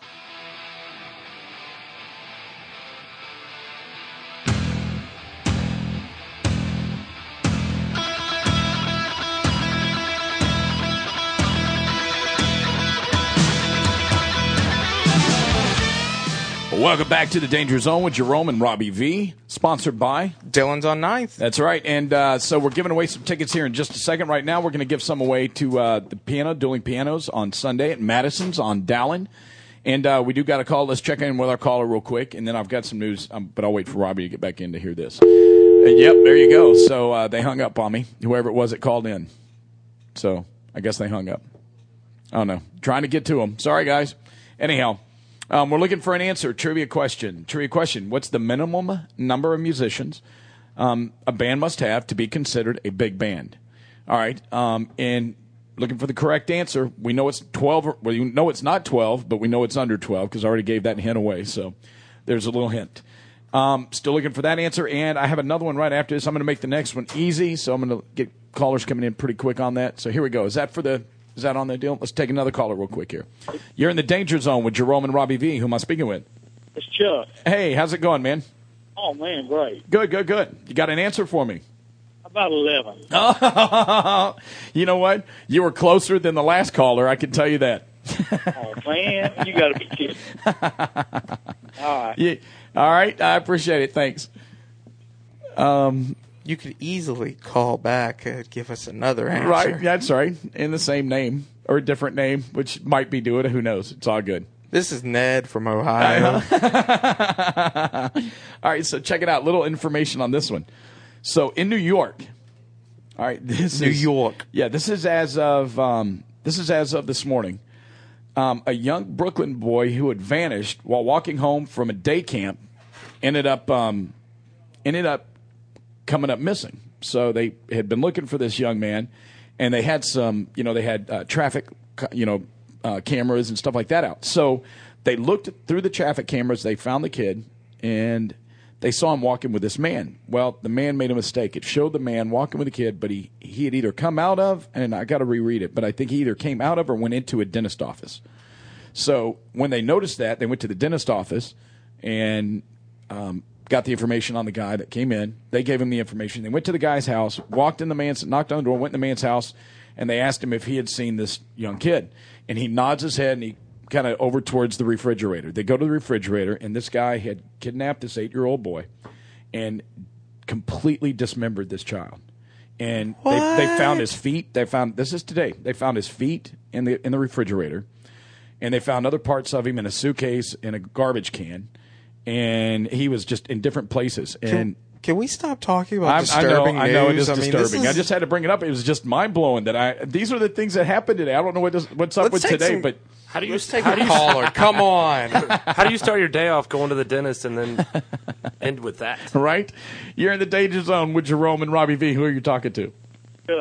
Welcome back to the Danger Zone with Jerome and Robbie V, sponsored by Dylan's on 9th. That's right, and so we're giving away some tickets here in just a second. Right now, we're going to give some away to the Dueling Pianos on Sunday at Madison's on Dowling. And we do got a call. Let's check in with our caller real quick, and then I've got some news, but I'll wait for Robbie to get back in to hear this. Yep, there you go. So they hung up on me, whoever it was that called in. So I guess they hung up. Oh, no. Trying to get to them. Sorry, guys. Anyhow. We're looking for an answer. Trivia question. What's the minimum number of musicians a band must have to be considered a big band? All right. And looking for the correct answer. We know it's 12. Well, you know it's not 12, but we know it's under 12 because I already gave that hint away. So there's a little hint. Still looking for that answer. And I have another one right after this. I'm going to make the next one easy. So I'm going to get callers coming in pretty quick on that. So here we go. Is that on the deal? Let's take another caller real quick here. You're in the Danger Zone with Jerome and Robbie V. Who am I speaking with? It's Chuck. Hey, how's it going, man? Oh, man, great. Good. You got an answer for me? About 11. You know what? You were closer than the last caller, I can tell you that. Oh, man, you got to be kidding. All right. Yeah. All right, I appreciate it. Thanks. You could easily call back and give us another answer. Right, that's right. In the same name or a different name, which might be doing it. Who knows? It's all good. This is Ned from Ohio. All right, so check it out. Little information on this one. So in New York, all right, New York. Yeah, this is as of this morning. A young Brooklyn boy who had vanished while walking home from a day camp ended up coming up missing. So they had been looking for this young man, and they had some, traffic, cameras and stuff like that out. So they looked through the traffic cameras, they found the kid, and they saw him walking with this man. Well, the man made a mistake. It showed the man walking with the kid, but he had either come out of, and I got to reread it, but I think he either came out of or went into a dentist office. So when they noticed that, they went to the dentist office and got the information on the guy that came in. They gave him the information. They went to the guy's house, knocked on the door, went in the man's house, and they asked him if he had seen this young kid. And he nods his head, and he kind of over towards the refrigerator. They go to the refrigerator, and this guy had kidnapped this 8-year-old boy and completely dismembered this child. And they found his feet. This is today. They found his feet in the refrigerator, and they found other parts of him in a suitcase in a garbage can. And he was just in different places. And can we stop talking about disturbing news? I know it is disturbing. I just had to bring it up. It was just mind blowing that these are the things that happened today. I don't know what's up with today, but how do you take a caller? Come on. How do you start your day off going to the dentist and then end with that? Right? You're in the Danger Zone with Jerome and Robbie V. Who are you talking to? Chuck.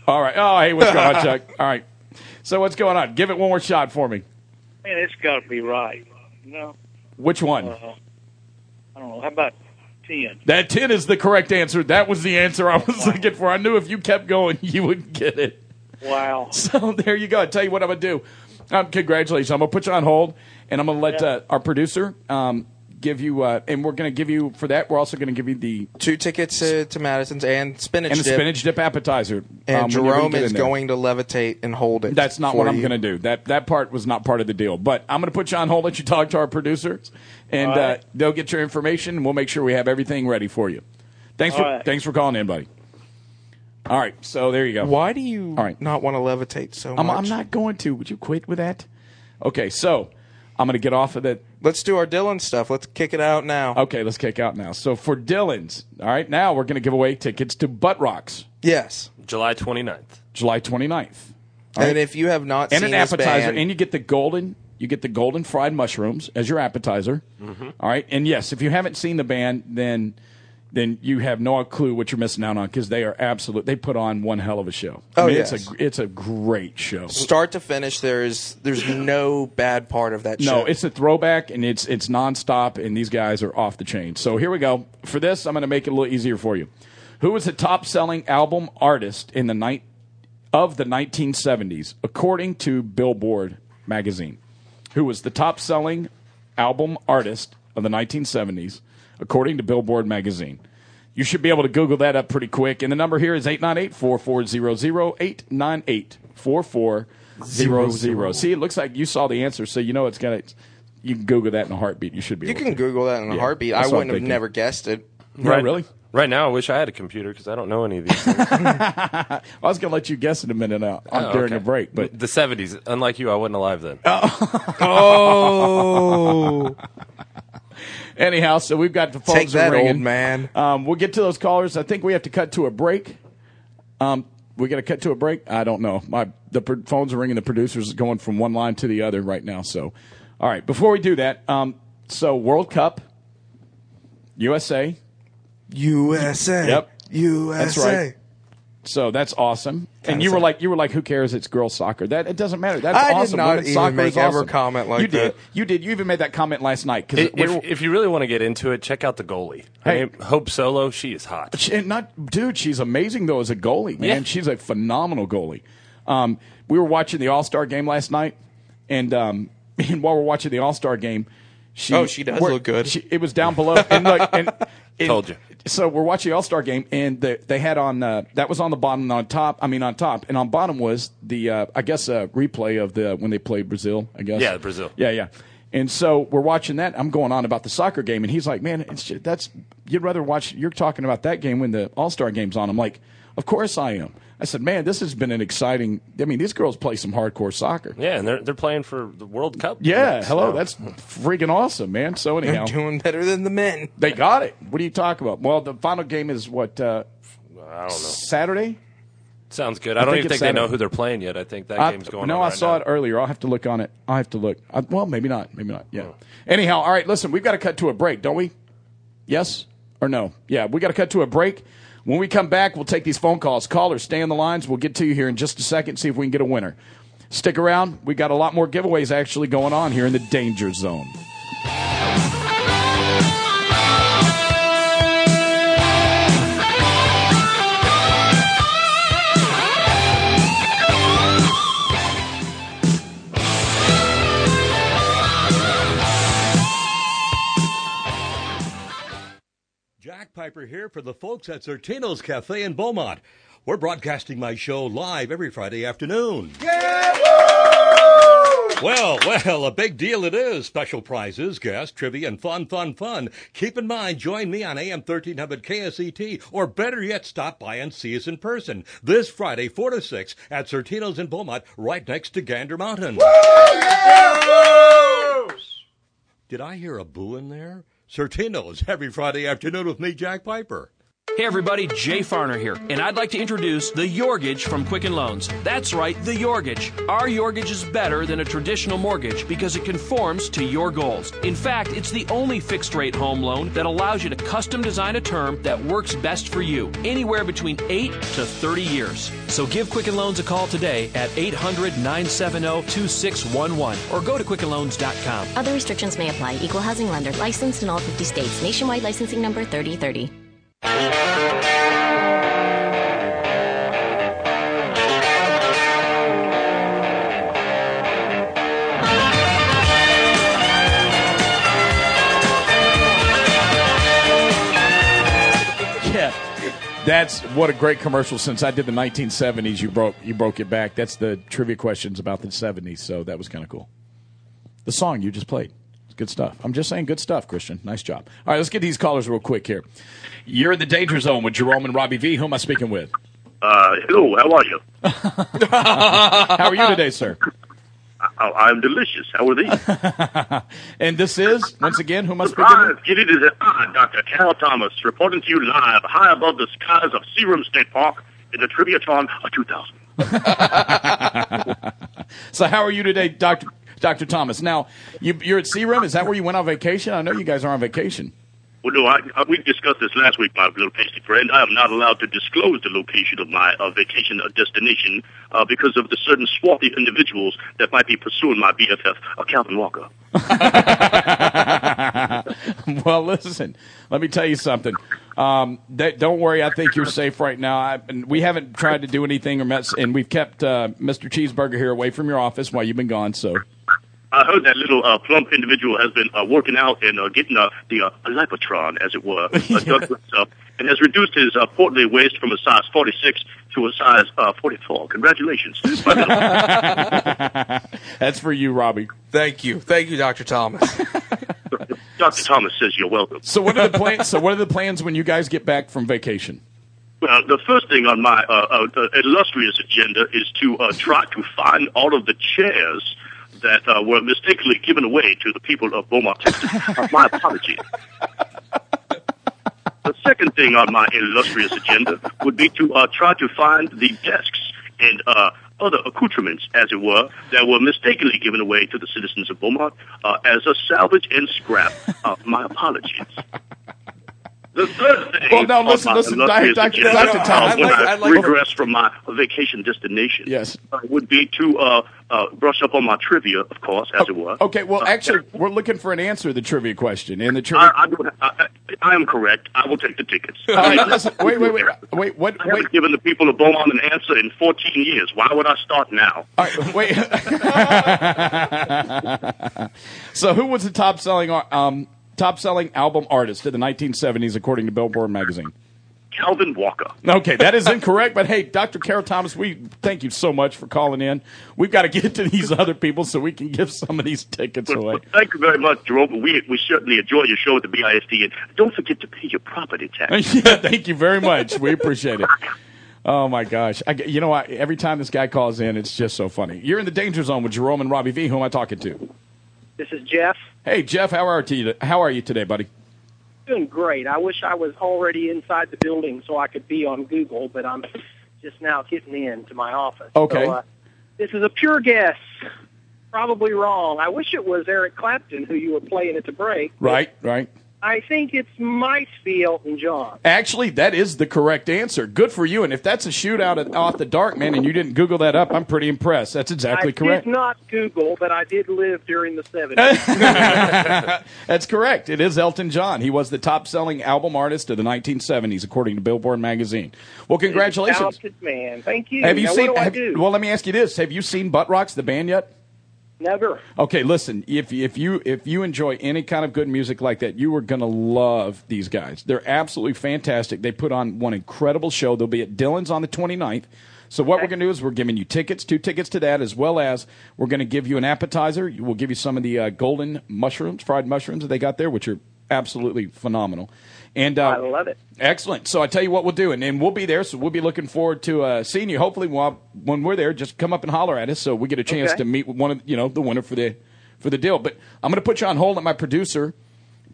All right. Oh, hey, what's going on, Chuck? All right. So what's going on? Give it one more shot for me. Man, it's got to be right. Which one? I don't know. How about 10? That 10 is the correct answer. That was the answer I was looking for. I knew if you kept going, you would get it. Wow. So there you go. I tell you what I'm going to do. Congratulations. I'm going to put you on hold, and I'm going to let our producer give you, and we're going to give you, for that, we're also going to give you the 2 tickets to Madison's and spinach and the dip. spinach dip appetizer. And Jerome is going to levitate and hold it. That's not what I'm going to do. That part was not part of the deal. But I'm going to put you on hold, let you talk to our producers, and they'll get your information, and we'll make sure we have everything ready for you. Thanks for calling in, buddy. All right, so there you go. Why do you not want to levitate so much? I'm not going to. Would you quit with that? Okay, so I'm going to get off of that. Let's do our Dylan stuff. Let's kick it out now. Okay, let's kick out now. So for Dylan's, all right, now we're going to give away tickets to Butt Rocks. Yes. July 29th. July 29th. And if you have not seen an appetizer, band, and you get the golden fried mushrooms as your appetizer. Mm-hmm. All right, and yes, if you haven't seen the band, then you have no clue what you're missing out on because they are absolute. They put on one hell of a show. It's a great show, start to finish. There's no bad part of that show. No, it's a throwback and it's nonstop, and these guys are off the chain. So here we go. For this, I'm going to make it a little easier for you. Who was the top-selling album artist in the 1970s, according to Billboard magazine? Who was the top-selling album artist of the 1970s? According to Billboard magazine. You should be able to Google that up pretty quick. And the number here is 898-4400, 898-4400. See, it looks like you saw the answer, so you know it's going to... You can Google that in a heartbeat. You should be able to. Google that in a heartbeat. I wouldn't have never guessed it. Right, really? Right now, I wish I had a computer because I don't know any of these things. I was going to let you guess in a minute during a break. But the 70s, unlike you, I wasn't alive then. Oh. Anyhow, so we've got the phones Take that, ringing. old man. We'll get to those callers. I think we have to cut to a break. We got to cut to a break? I don't know. The phones are ringing. The producer's going from one line to the other right now. So, all right. Before we do that, so World Cup, USA. Yep. USA. That's right. So that's awesome. And you were like, who cares? It's girls soccer. That it doesn't matter. That's awesome. I did not even make ever comment like that. You did. You even made that comment last night. If you really want to get into it, check out the goalie. Her name, Hope Solo. She is hot. She's amazing though as a goalie. Man, she's a phenomenal goalie. We were watching the All-Star game last night, and while we're watching the All-Star game, she does look good. It was down below, and told you. So we're watching the All-Star game, and they had on that was on the bottom, on top, and on bottom was the I guess a replay of when they played Brazil. I guess. Yeah, Brazil. Yeah. And so we're watching that. I'm going on about the soccer game, and he's like, "Man, you'd rather watch. You're talking about that game when the All-Star game's on." I'm like, "Of course I am." I said, "Man, this has been an exciting. I mean, these girls play some hardcore soccer." Yeah, and they're playing for the World Cup. Yeah, that's freaking awesome, man. So anyhow, they're doing better than the men. They got it. What are you talking about? Well, the final game is what? I don't know. Saturday. Sounds good. I don't even think they know who they're playing yet. I think that game's going on. No, I saw it earlier. I'll have to look on it. I'll have to look. Well, maybe not. Maybe not. Yeah. Anyhow, all right. Listen, we've got to cut to a break, don't we? Yes or no? Yeah, we got to cut to a break. When we come back, we'll take these phone calls. Callers, stay on the lines. We'll get to you here in just a second, see if we can get a winner. Stick around. We got a lot more giveaways actually going on here in the Danger Zone. Jack Piper here for the folks at Certino's Cafe in Beaumont. We're broadcasting my show live every Friday afternoon. Yeah! Well, a big deal it is. Special prizes, guests, trivia, and fun. Keep in mind, join me on AM 1300 KSET, or better yet, stop by and see us in person. This Friday, 4 to 6, at Certino's in Beaumont, right next to Gander Mountain. Yeah! Did I hear a boo in there? Certino's every Friday afternoon with me, Jack Piper. Hey everybody, Jay Farner here, and I'd like to introduce the Yorgage from Quicken Loans. That's right, the Yorgage. Our Yorgage is better than a traditional mortgage because it conforms to your goals. In fact, it's the only fixed-rate home loan that allows you to custom design a term that works best for you, anywhere between 8 to 30 years. So give Quicken Loans a call today at 800-970-2611 or go to quickenloans.com. Other restrictions may apply. Equal housing lender. Licensed in all 50 states. Nationwide licensing number 3030. Yeah, that's what a great commercial. Since I did the 1970s, you broke it back. That's the trivia questions about the 70s, so that was kind of cool. The song you just played. Good stuff. I'm just saying good stuff, Christian. Nice job. All right, let's get these callers real quick here. You're in the Danger Zone with Jerome and Robbie V. Who am I speaking with? Hello, how are you? How are you today, sir? I'm delicious. How are these? And this is, once again, who am I speaking with? It is Dr. Carol Thomas, reporting to you live, high above the skies of Seagram State Park in the Triviatron of 2000. So how are you today, Dr. Thomas? Now, you're at Seagram. Is that where you went on vacation? I know you guys are on vacation. Well, no, we discussed this last week, my little pasty friend. I am not allowed to disclose the location of my vacation destination because of the certain swarthy individuals that might be pursuing my BFF, Calvin Walker. Well, listen, let me tell you something. Don't worry, I think you're safe right now. We haven't tried to do anything and we've kept Mr. Cheeseburger here away from your office while you've been gone, so... I heard that little plump individual has been working out and getting the lipotron, as it were, and has reduced his portly waist from a size 46 to a size 44. Congratulations. That's for you, Robbie. Thank you, Dr. Thomas. Dr. Thomas says you're welcome. So what are the plans? So what are the plans when you guys get back from vacation? Well, the first thing on my illustrious agenda is to try to find all of the chairs that were mistakenly given away to the people of Beaumont, Texas. My apologies. The second thing on my illustrious agenda would be to try to find the desks and other accoutrements, as it were, that were mistakenly given away to the citizens of Beaumont as a salvage and scrap. My apologies. The third thing, well, no, listen, Dr. Thomas, when I regress from my vacation destination, yes, would be to brush up on my trivia, of course, as it were. Okay, well, actually, we're looking for an answer to the trivia question. And the trivia, I am correct. I will take the tickets. Listen, wait. What? I haven't given the people of Beaumont an answer in 14 years. Why would I start now? All right, wait. So, who was the top-selling album artist in the 1970s, according to Billboard magazine? Calvin Walker. Okay, that is incorrect, but hey, Dr. Carol Thomas, we thank you so much for calling in. We've got to get to these other people so we can give some of these tickets away. Thank you very much, Jerome. We certainly enjoy your show at the BISD, and don't forget to pay your property tax. Yeah, thank you very much. We appreciate it. Oh, my gosh. You know what? Every time this guy calls in, it's just so funny. You're in the Danger Zone with Jerome and Robbie V. Who am I talking to? This is Jeff. Hey, Jeff, how are you today, buddy? Doing great. I wish I was already inside the building so I could be on Google, but I'm just now getting into my office. Okay. So, this is a pure guess. Probably wrong. I wish it was Eric Clapton who you were playing at the break. Right. I think it might be Elton John. Actually, that is the correct answer. Good for you. And if that's a shootout off the dark, man, and you didn't Google that up, I'm pretty impressed. That's exactly correct. I did not Google, but I did live during the 70s. That's correct. It is Elton John. He was the top-selling album artist of the 1970s, according to Billboard magazine. Well, congratulations. Talented man. Thank you. Have you seen? What do I do? Well, let me ask you this: have you seen Butt Rocks, the band, yet? Never. Okay, listen. If you enjoy any kind of good music like that, you are going to love these guys. They're absolutely fantastic. They put on one incredible show. They'll be at Dillon's on the 29th. So what we're going to do is we're giving you two tickets to that, as well as we're going to give you an appetizer. We'll give you some of the golden mushrooms, fried mushrooms that they got there, which are absolutely phenomenal. And I love it. Excellent. So I tell you what we'll do, and we'll be there. So we'll be looking forward to seeing you. Hopefully, when we're there, just come up and holler at us, so we get a chance to meet with one of the winner for the deal. But I'm going to put you on hold. Let my producer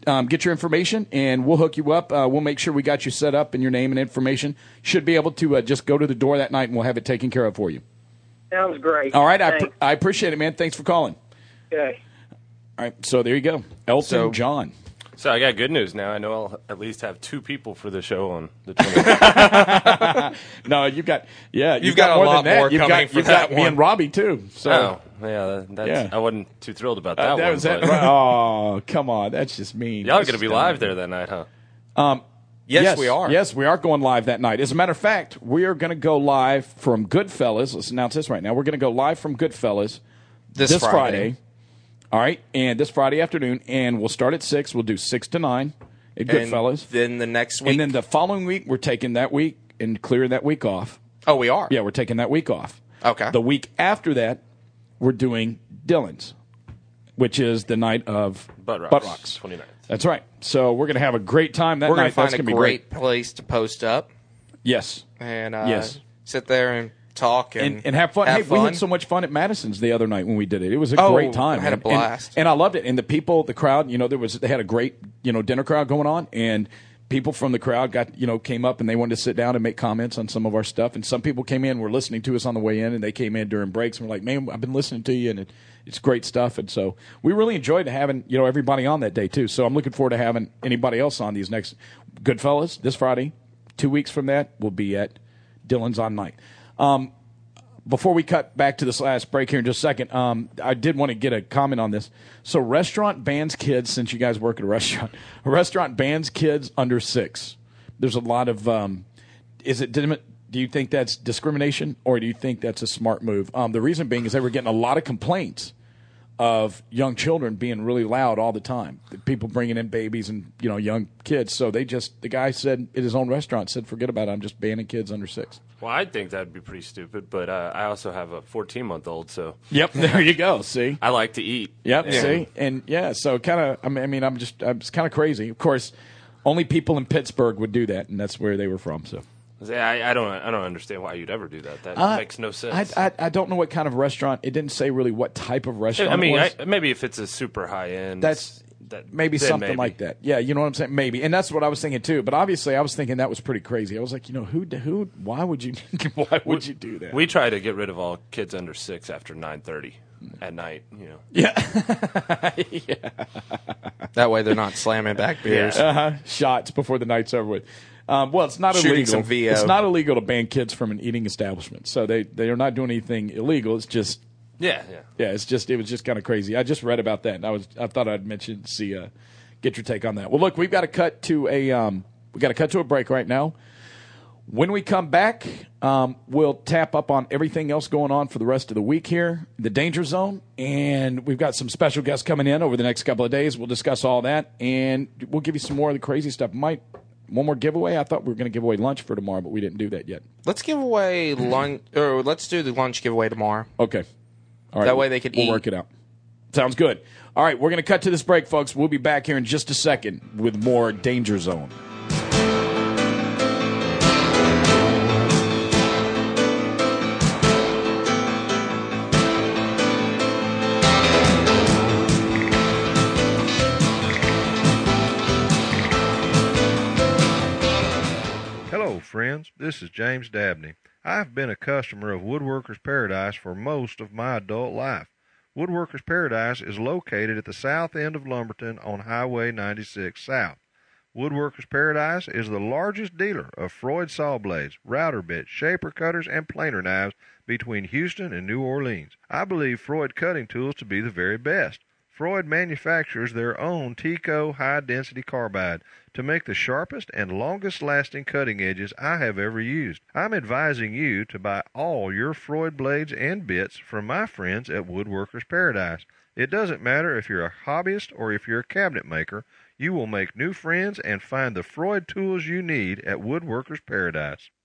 get your information, and we'll hook you up. We'll make sure we got you set up and your name and information. Should be able to just go to the door that night, and we'll have it taken care of for you. Sounds great. All right, I appreciate it, man. Thanks for calling. Okay. All right, so there you go. Elton John. So I got good news now. I know I'll at least have 2 people for the show on the 20th. No, you've got a more lot than that. more coming for you've that got me and Robbie too. So I wasn't too thrilled about that one. Oh, come on, that's just mean. Y'all are going to be live there that night, huh? Yes, we are. Yes, we are going live that night. As a matter of fact, we are going to go live from Goodfellas. Let's announce this right now. We're going to go live from Goodfellas this Friday. All right, and this Friday afternoon, and we'll start at 6. We'll do 6 to 9 at Goodfellas. Then the next week. And then the following week, we're taking that week and clearing that week off. Oh, we are? Yeah, we're taking that week off. Okay. The week after that, we're doing Dylan's, which is the night of Butt Rocks. 29th. That's right. So we're going to have a great time that night. We're going to find That's a great place to post up. Yes. And yes. Sit there and talk and have fun. We had so much fun at Madison's the other night when we did it. It was a great time. I had a blast. And I loved it. And the people, the crowd, they had a great, dinner crowd going on, and people from the crowd came up and they wanted to sit down and make comments on some of our stuff. And some people came in, were listening to us on the way in, and they came in during breaks and were like, "Man, I've been listening to you, and it's great stuff." And so we really enjoyed having, everybody on that day too. So I'm looking forward to having anybody else on these next Goodfellas this Friday. 2 weeks from that, we'll be at Dylan's on night. Before we cut back to this last break here in just a second, I did want to get a comment on this. So restaurant bans kids, since you guys work at a restaurant bans kids under 6. There's a lot of, do you think that's discrimination, or do you think that's a smart move? The reason being is they were getting a lot of complaints of young children being really loud all the time. People bringing in babies and, young kids. So the guy said at his own restaurant, forget about it. I'm just banning kids under 6. Well, I think that'd be pretty stupid, but I also have a 14-month-old, so. Yep, there you go, see? I like to eat. Yep, yeah. See? And, so kind of, it's kind of crazy. Of course, only people in Pittsburgh would do that, and that's where they were from, so. I don't understand why you'd ever do that. That makes no sense. I don't know what kind of restaurant. It didn't say really what type of restaurant it was. Maybe if it's a super high-end. Maybe something like that. Yeah, you know what I'm saying? Maybe. And that's what I was thinking, too. But obviously, I was thinking that was pretty crazy. I was like, why would you do that? We try to get rid of all kids under 6 after 9:30 at night, Yeah. Yeah. That way they're not slamming back beers. Shots before the night's over with. Well, it's not Shooting illegal. Some VO. It's not illegal to ban kids from an eating establishment. So they are not doing anything illegal. It's just yeah. It was just kind of crazy. I just read about that, and I thought I'd mention, get your take on that. Well, look, we've got to cut to a break right now. When we come back, we'll tap up on everything else going on for the rest of the week here, the Danger Zone, and we've got some special guests coming in over the next couple of days. We'll discuss all that, and we'll give you some more of the crazy stuff. One more giveaway. I thought we were going to give away lunch for tomorrow, but we didn't do that yet. Let's give away lunch, or let's do the lunch giveaway tomorrow. Okay. All right. That way they can eat. We'll work it out. Sounds good. All right, we're going to cut to this break, folks. We'll be back here in just a second with more Danger Zone. Hello, friends. This is James Dabney. I've been a customer of Woodworkers Paradise for most of my adult life. Woodworkers Paradise is located at the south end of Lumberton on Highway 96 South. Woodworkers Paradise is the largest dealer of Freud saw blades, router bits, shaper cutters, and planer knives between Houston and New Orleans. I believe Freud cutting tools to be the very best. Freud manufactures their own Tico high-density carbide to make the sharpest and longest-lasting cutting edges I have ever used. I'm advising you to buy all your Freud blades and bits from my friends at Woodworkers Paradise. It doesn't matter if you're a hobbyist or if you're a cabinet maker, you will make new friends and find the Freud tools you need at Woodworkers Paradise.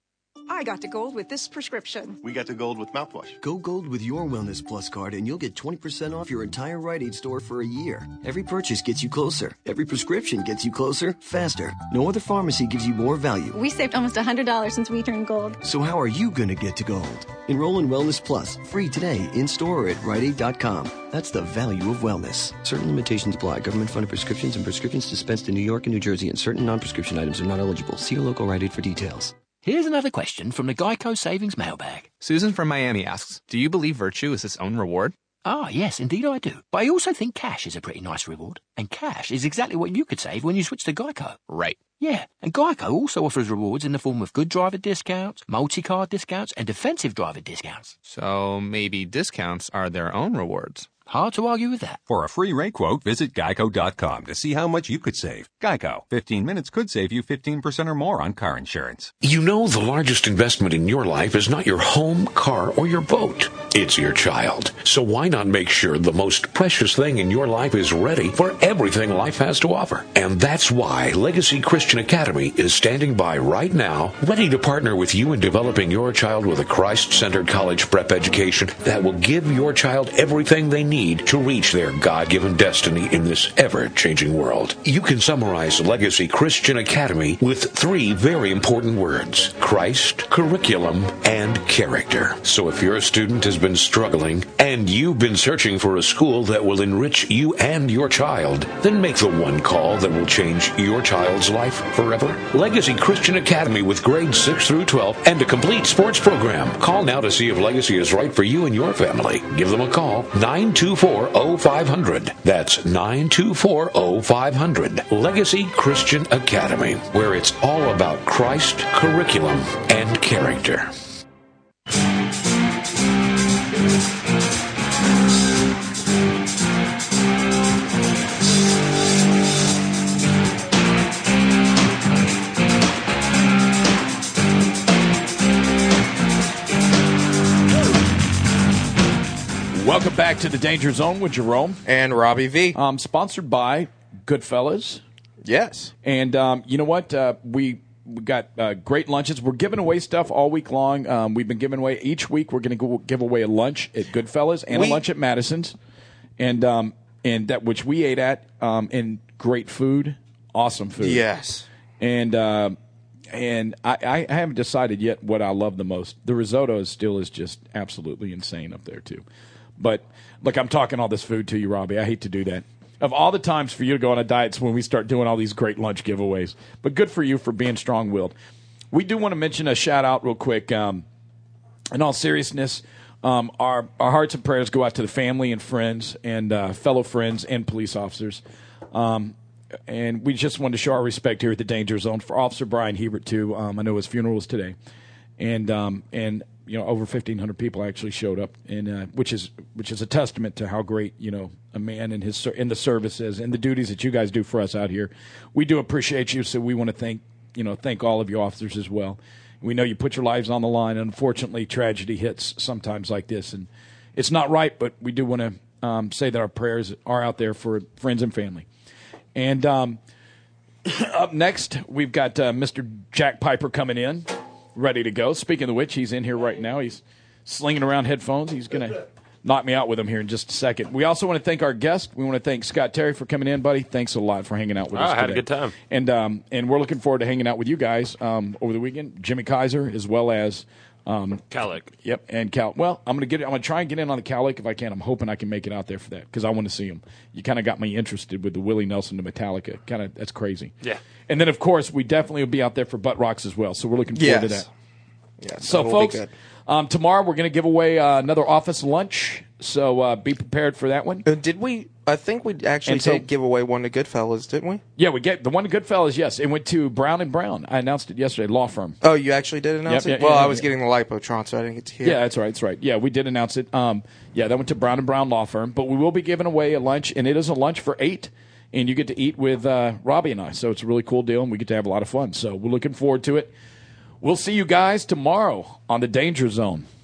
I got to gold with this prescription. We got to gold with mouthwash. Go gold with your Wellness Plus card and you'll get 20% off your entire Rite Aid store for a year. Every purchase gets you closer. Every prescription gets you closer, faster. No other pharmacy gives you more value. We saved almost $100 since we turned gold. So how are you going to get to gold? Enroll in Wellness Plus, free today, in-store or at RiteAid.com. That's the value of wellness. Certain limitations apply. Government-funded prescriptions and prescriptions dispensed in New York and New Jersey, and certain non-prescription items are not eligible. See your local Rite Aid for details. Here's another question from the Geico Savings Mailbag. Susan from Miami asks, do you believe virtue is its own reward? Ah, yes, indeed I do. But I also think cash is a pretty nice reward. And cash is exactly what you could save when you switch to Geico. Right. Yeah, and Geico also offers rewards in the form of good driver discounts, multi-card discounts, and defensive driver discounts. So maybe discounts are their own rewards. Hard to argue with that. For a free rate quote, visit Geico.com to see how much you could save. Geico. 15 minutes could save you 15% or more on car insurance. You know the largest investment in your life is not your home, car, or your boat. It's your child. So why not make sure the most precious thing in your life is ready for everything life has to offer? And that's why Legacy Christian Academy is standing by right now, ready to partner with you in developing your child with a Christ-centered college prep education that will give your child everything they need to reach their God-given destiny in this ever-changing world. You can summarize Legacy Christian Academy with 3 very important words: Christ, curriculum, and character. So if your student has been struggling and you've been searching for a school that will enrich you and your child, then make the one call that will change your child's life forever. Legacy Christian Academy with grades 6 through 12 and a complete sports program. Call now to see if Legacy is right for you and your family. Give them a call, 924-0500. That's 924-0500. Legacy Christian Academy, where it's all about Christ, curriculum, and character. Welcome back to the Danger Zone with Jerome and Robbie V. Sponsored by Goodfellas. Yes. And you know what? We got great lunches. We're giving away stuff all week long. We've been giving away each week. We're going to give away a lunch at Goodfellas and a lunch at Madison's, and that which we ate at. And great food, awesome food. Yes. And I haven't decided yet what I love the most. The risotto is just absolutely insane up there too. But look, I'm talking all this food to you, Robbie. I hate to do that. Of all the times for you to go on a diet, it's when we start doing all these great lunch giveaways. But good for you for being strong-willed. We do want to mention a shout-out real quick. In all seriousness, our hearts and prayers go out to the family and friends and fellow friends and police officers. And we just wanted to show our respect here at the Danger Zone for Officer Brian Hebert, too. I know his funeral was today. And you know, over 1,500 people actually showed up, and which is a testament to how great, you know, a man in the service is and the duties that you guys do for us out here. We do appreciate you, so we want to thank all of you officers as well. We know you put your lives on the line. Unfortunately, tragedy hits sometimes like this, and it's not right, but we do want to say that our prayers are out there for friends and family. And up next, we've got Mr. Jack Piper coming in, ready to go. Speaking of which, he's in here right now. He's slinging around headphones. He's going to knock me out with him here in just a second. We also want to thank our guest. We want to thank Scott Terry for coming in, buddy. Thanks a lot for hanging out with us today. I had a good time. And we're looking forward to hanging out with you guys over the weekend. Jimmy Kaiser as well as Calic. Yep, and Cal. Well, I'm going to try and get in on the Calic if I can. I'm hoping I can make it out there for that because I want to see him. You kind of got me interested with the Willie Nelson to Metallica. That's crazy. Yeah. And then of course we definitely will be out there for Butt Rocks as well. So we're looking forward to that. Yes, so, folks, tomorrow we're going to give away another office lunch, so be prepared for that one. Did we? I think we actually did give away one to Goodfellas, didn't we? Yeah, we get the one to Goodfellas, yes. It went to Brown & Brown. I announced it yesterday, law firm. Oh, you actually did announce it? I was getting the Lipotron, so I didn't get to hear it. Yeah, that's right. Yeah, we did announce it. That went to Brown & Brown Law Firm. But we will be giving away a lunch, and it is a lunch for 8, and you get to eat with Robbie and I. So it's a really cool deal, and we get to have a lot of fun. So we're looking forward to it. We'll see you guys tomorrow on the Danger Zone.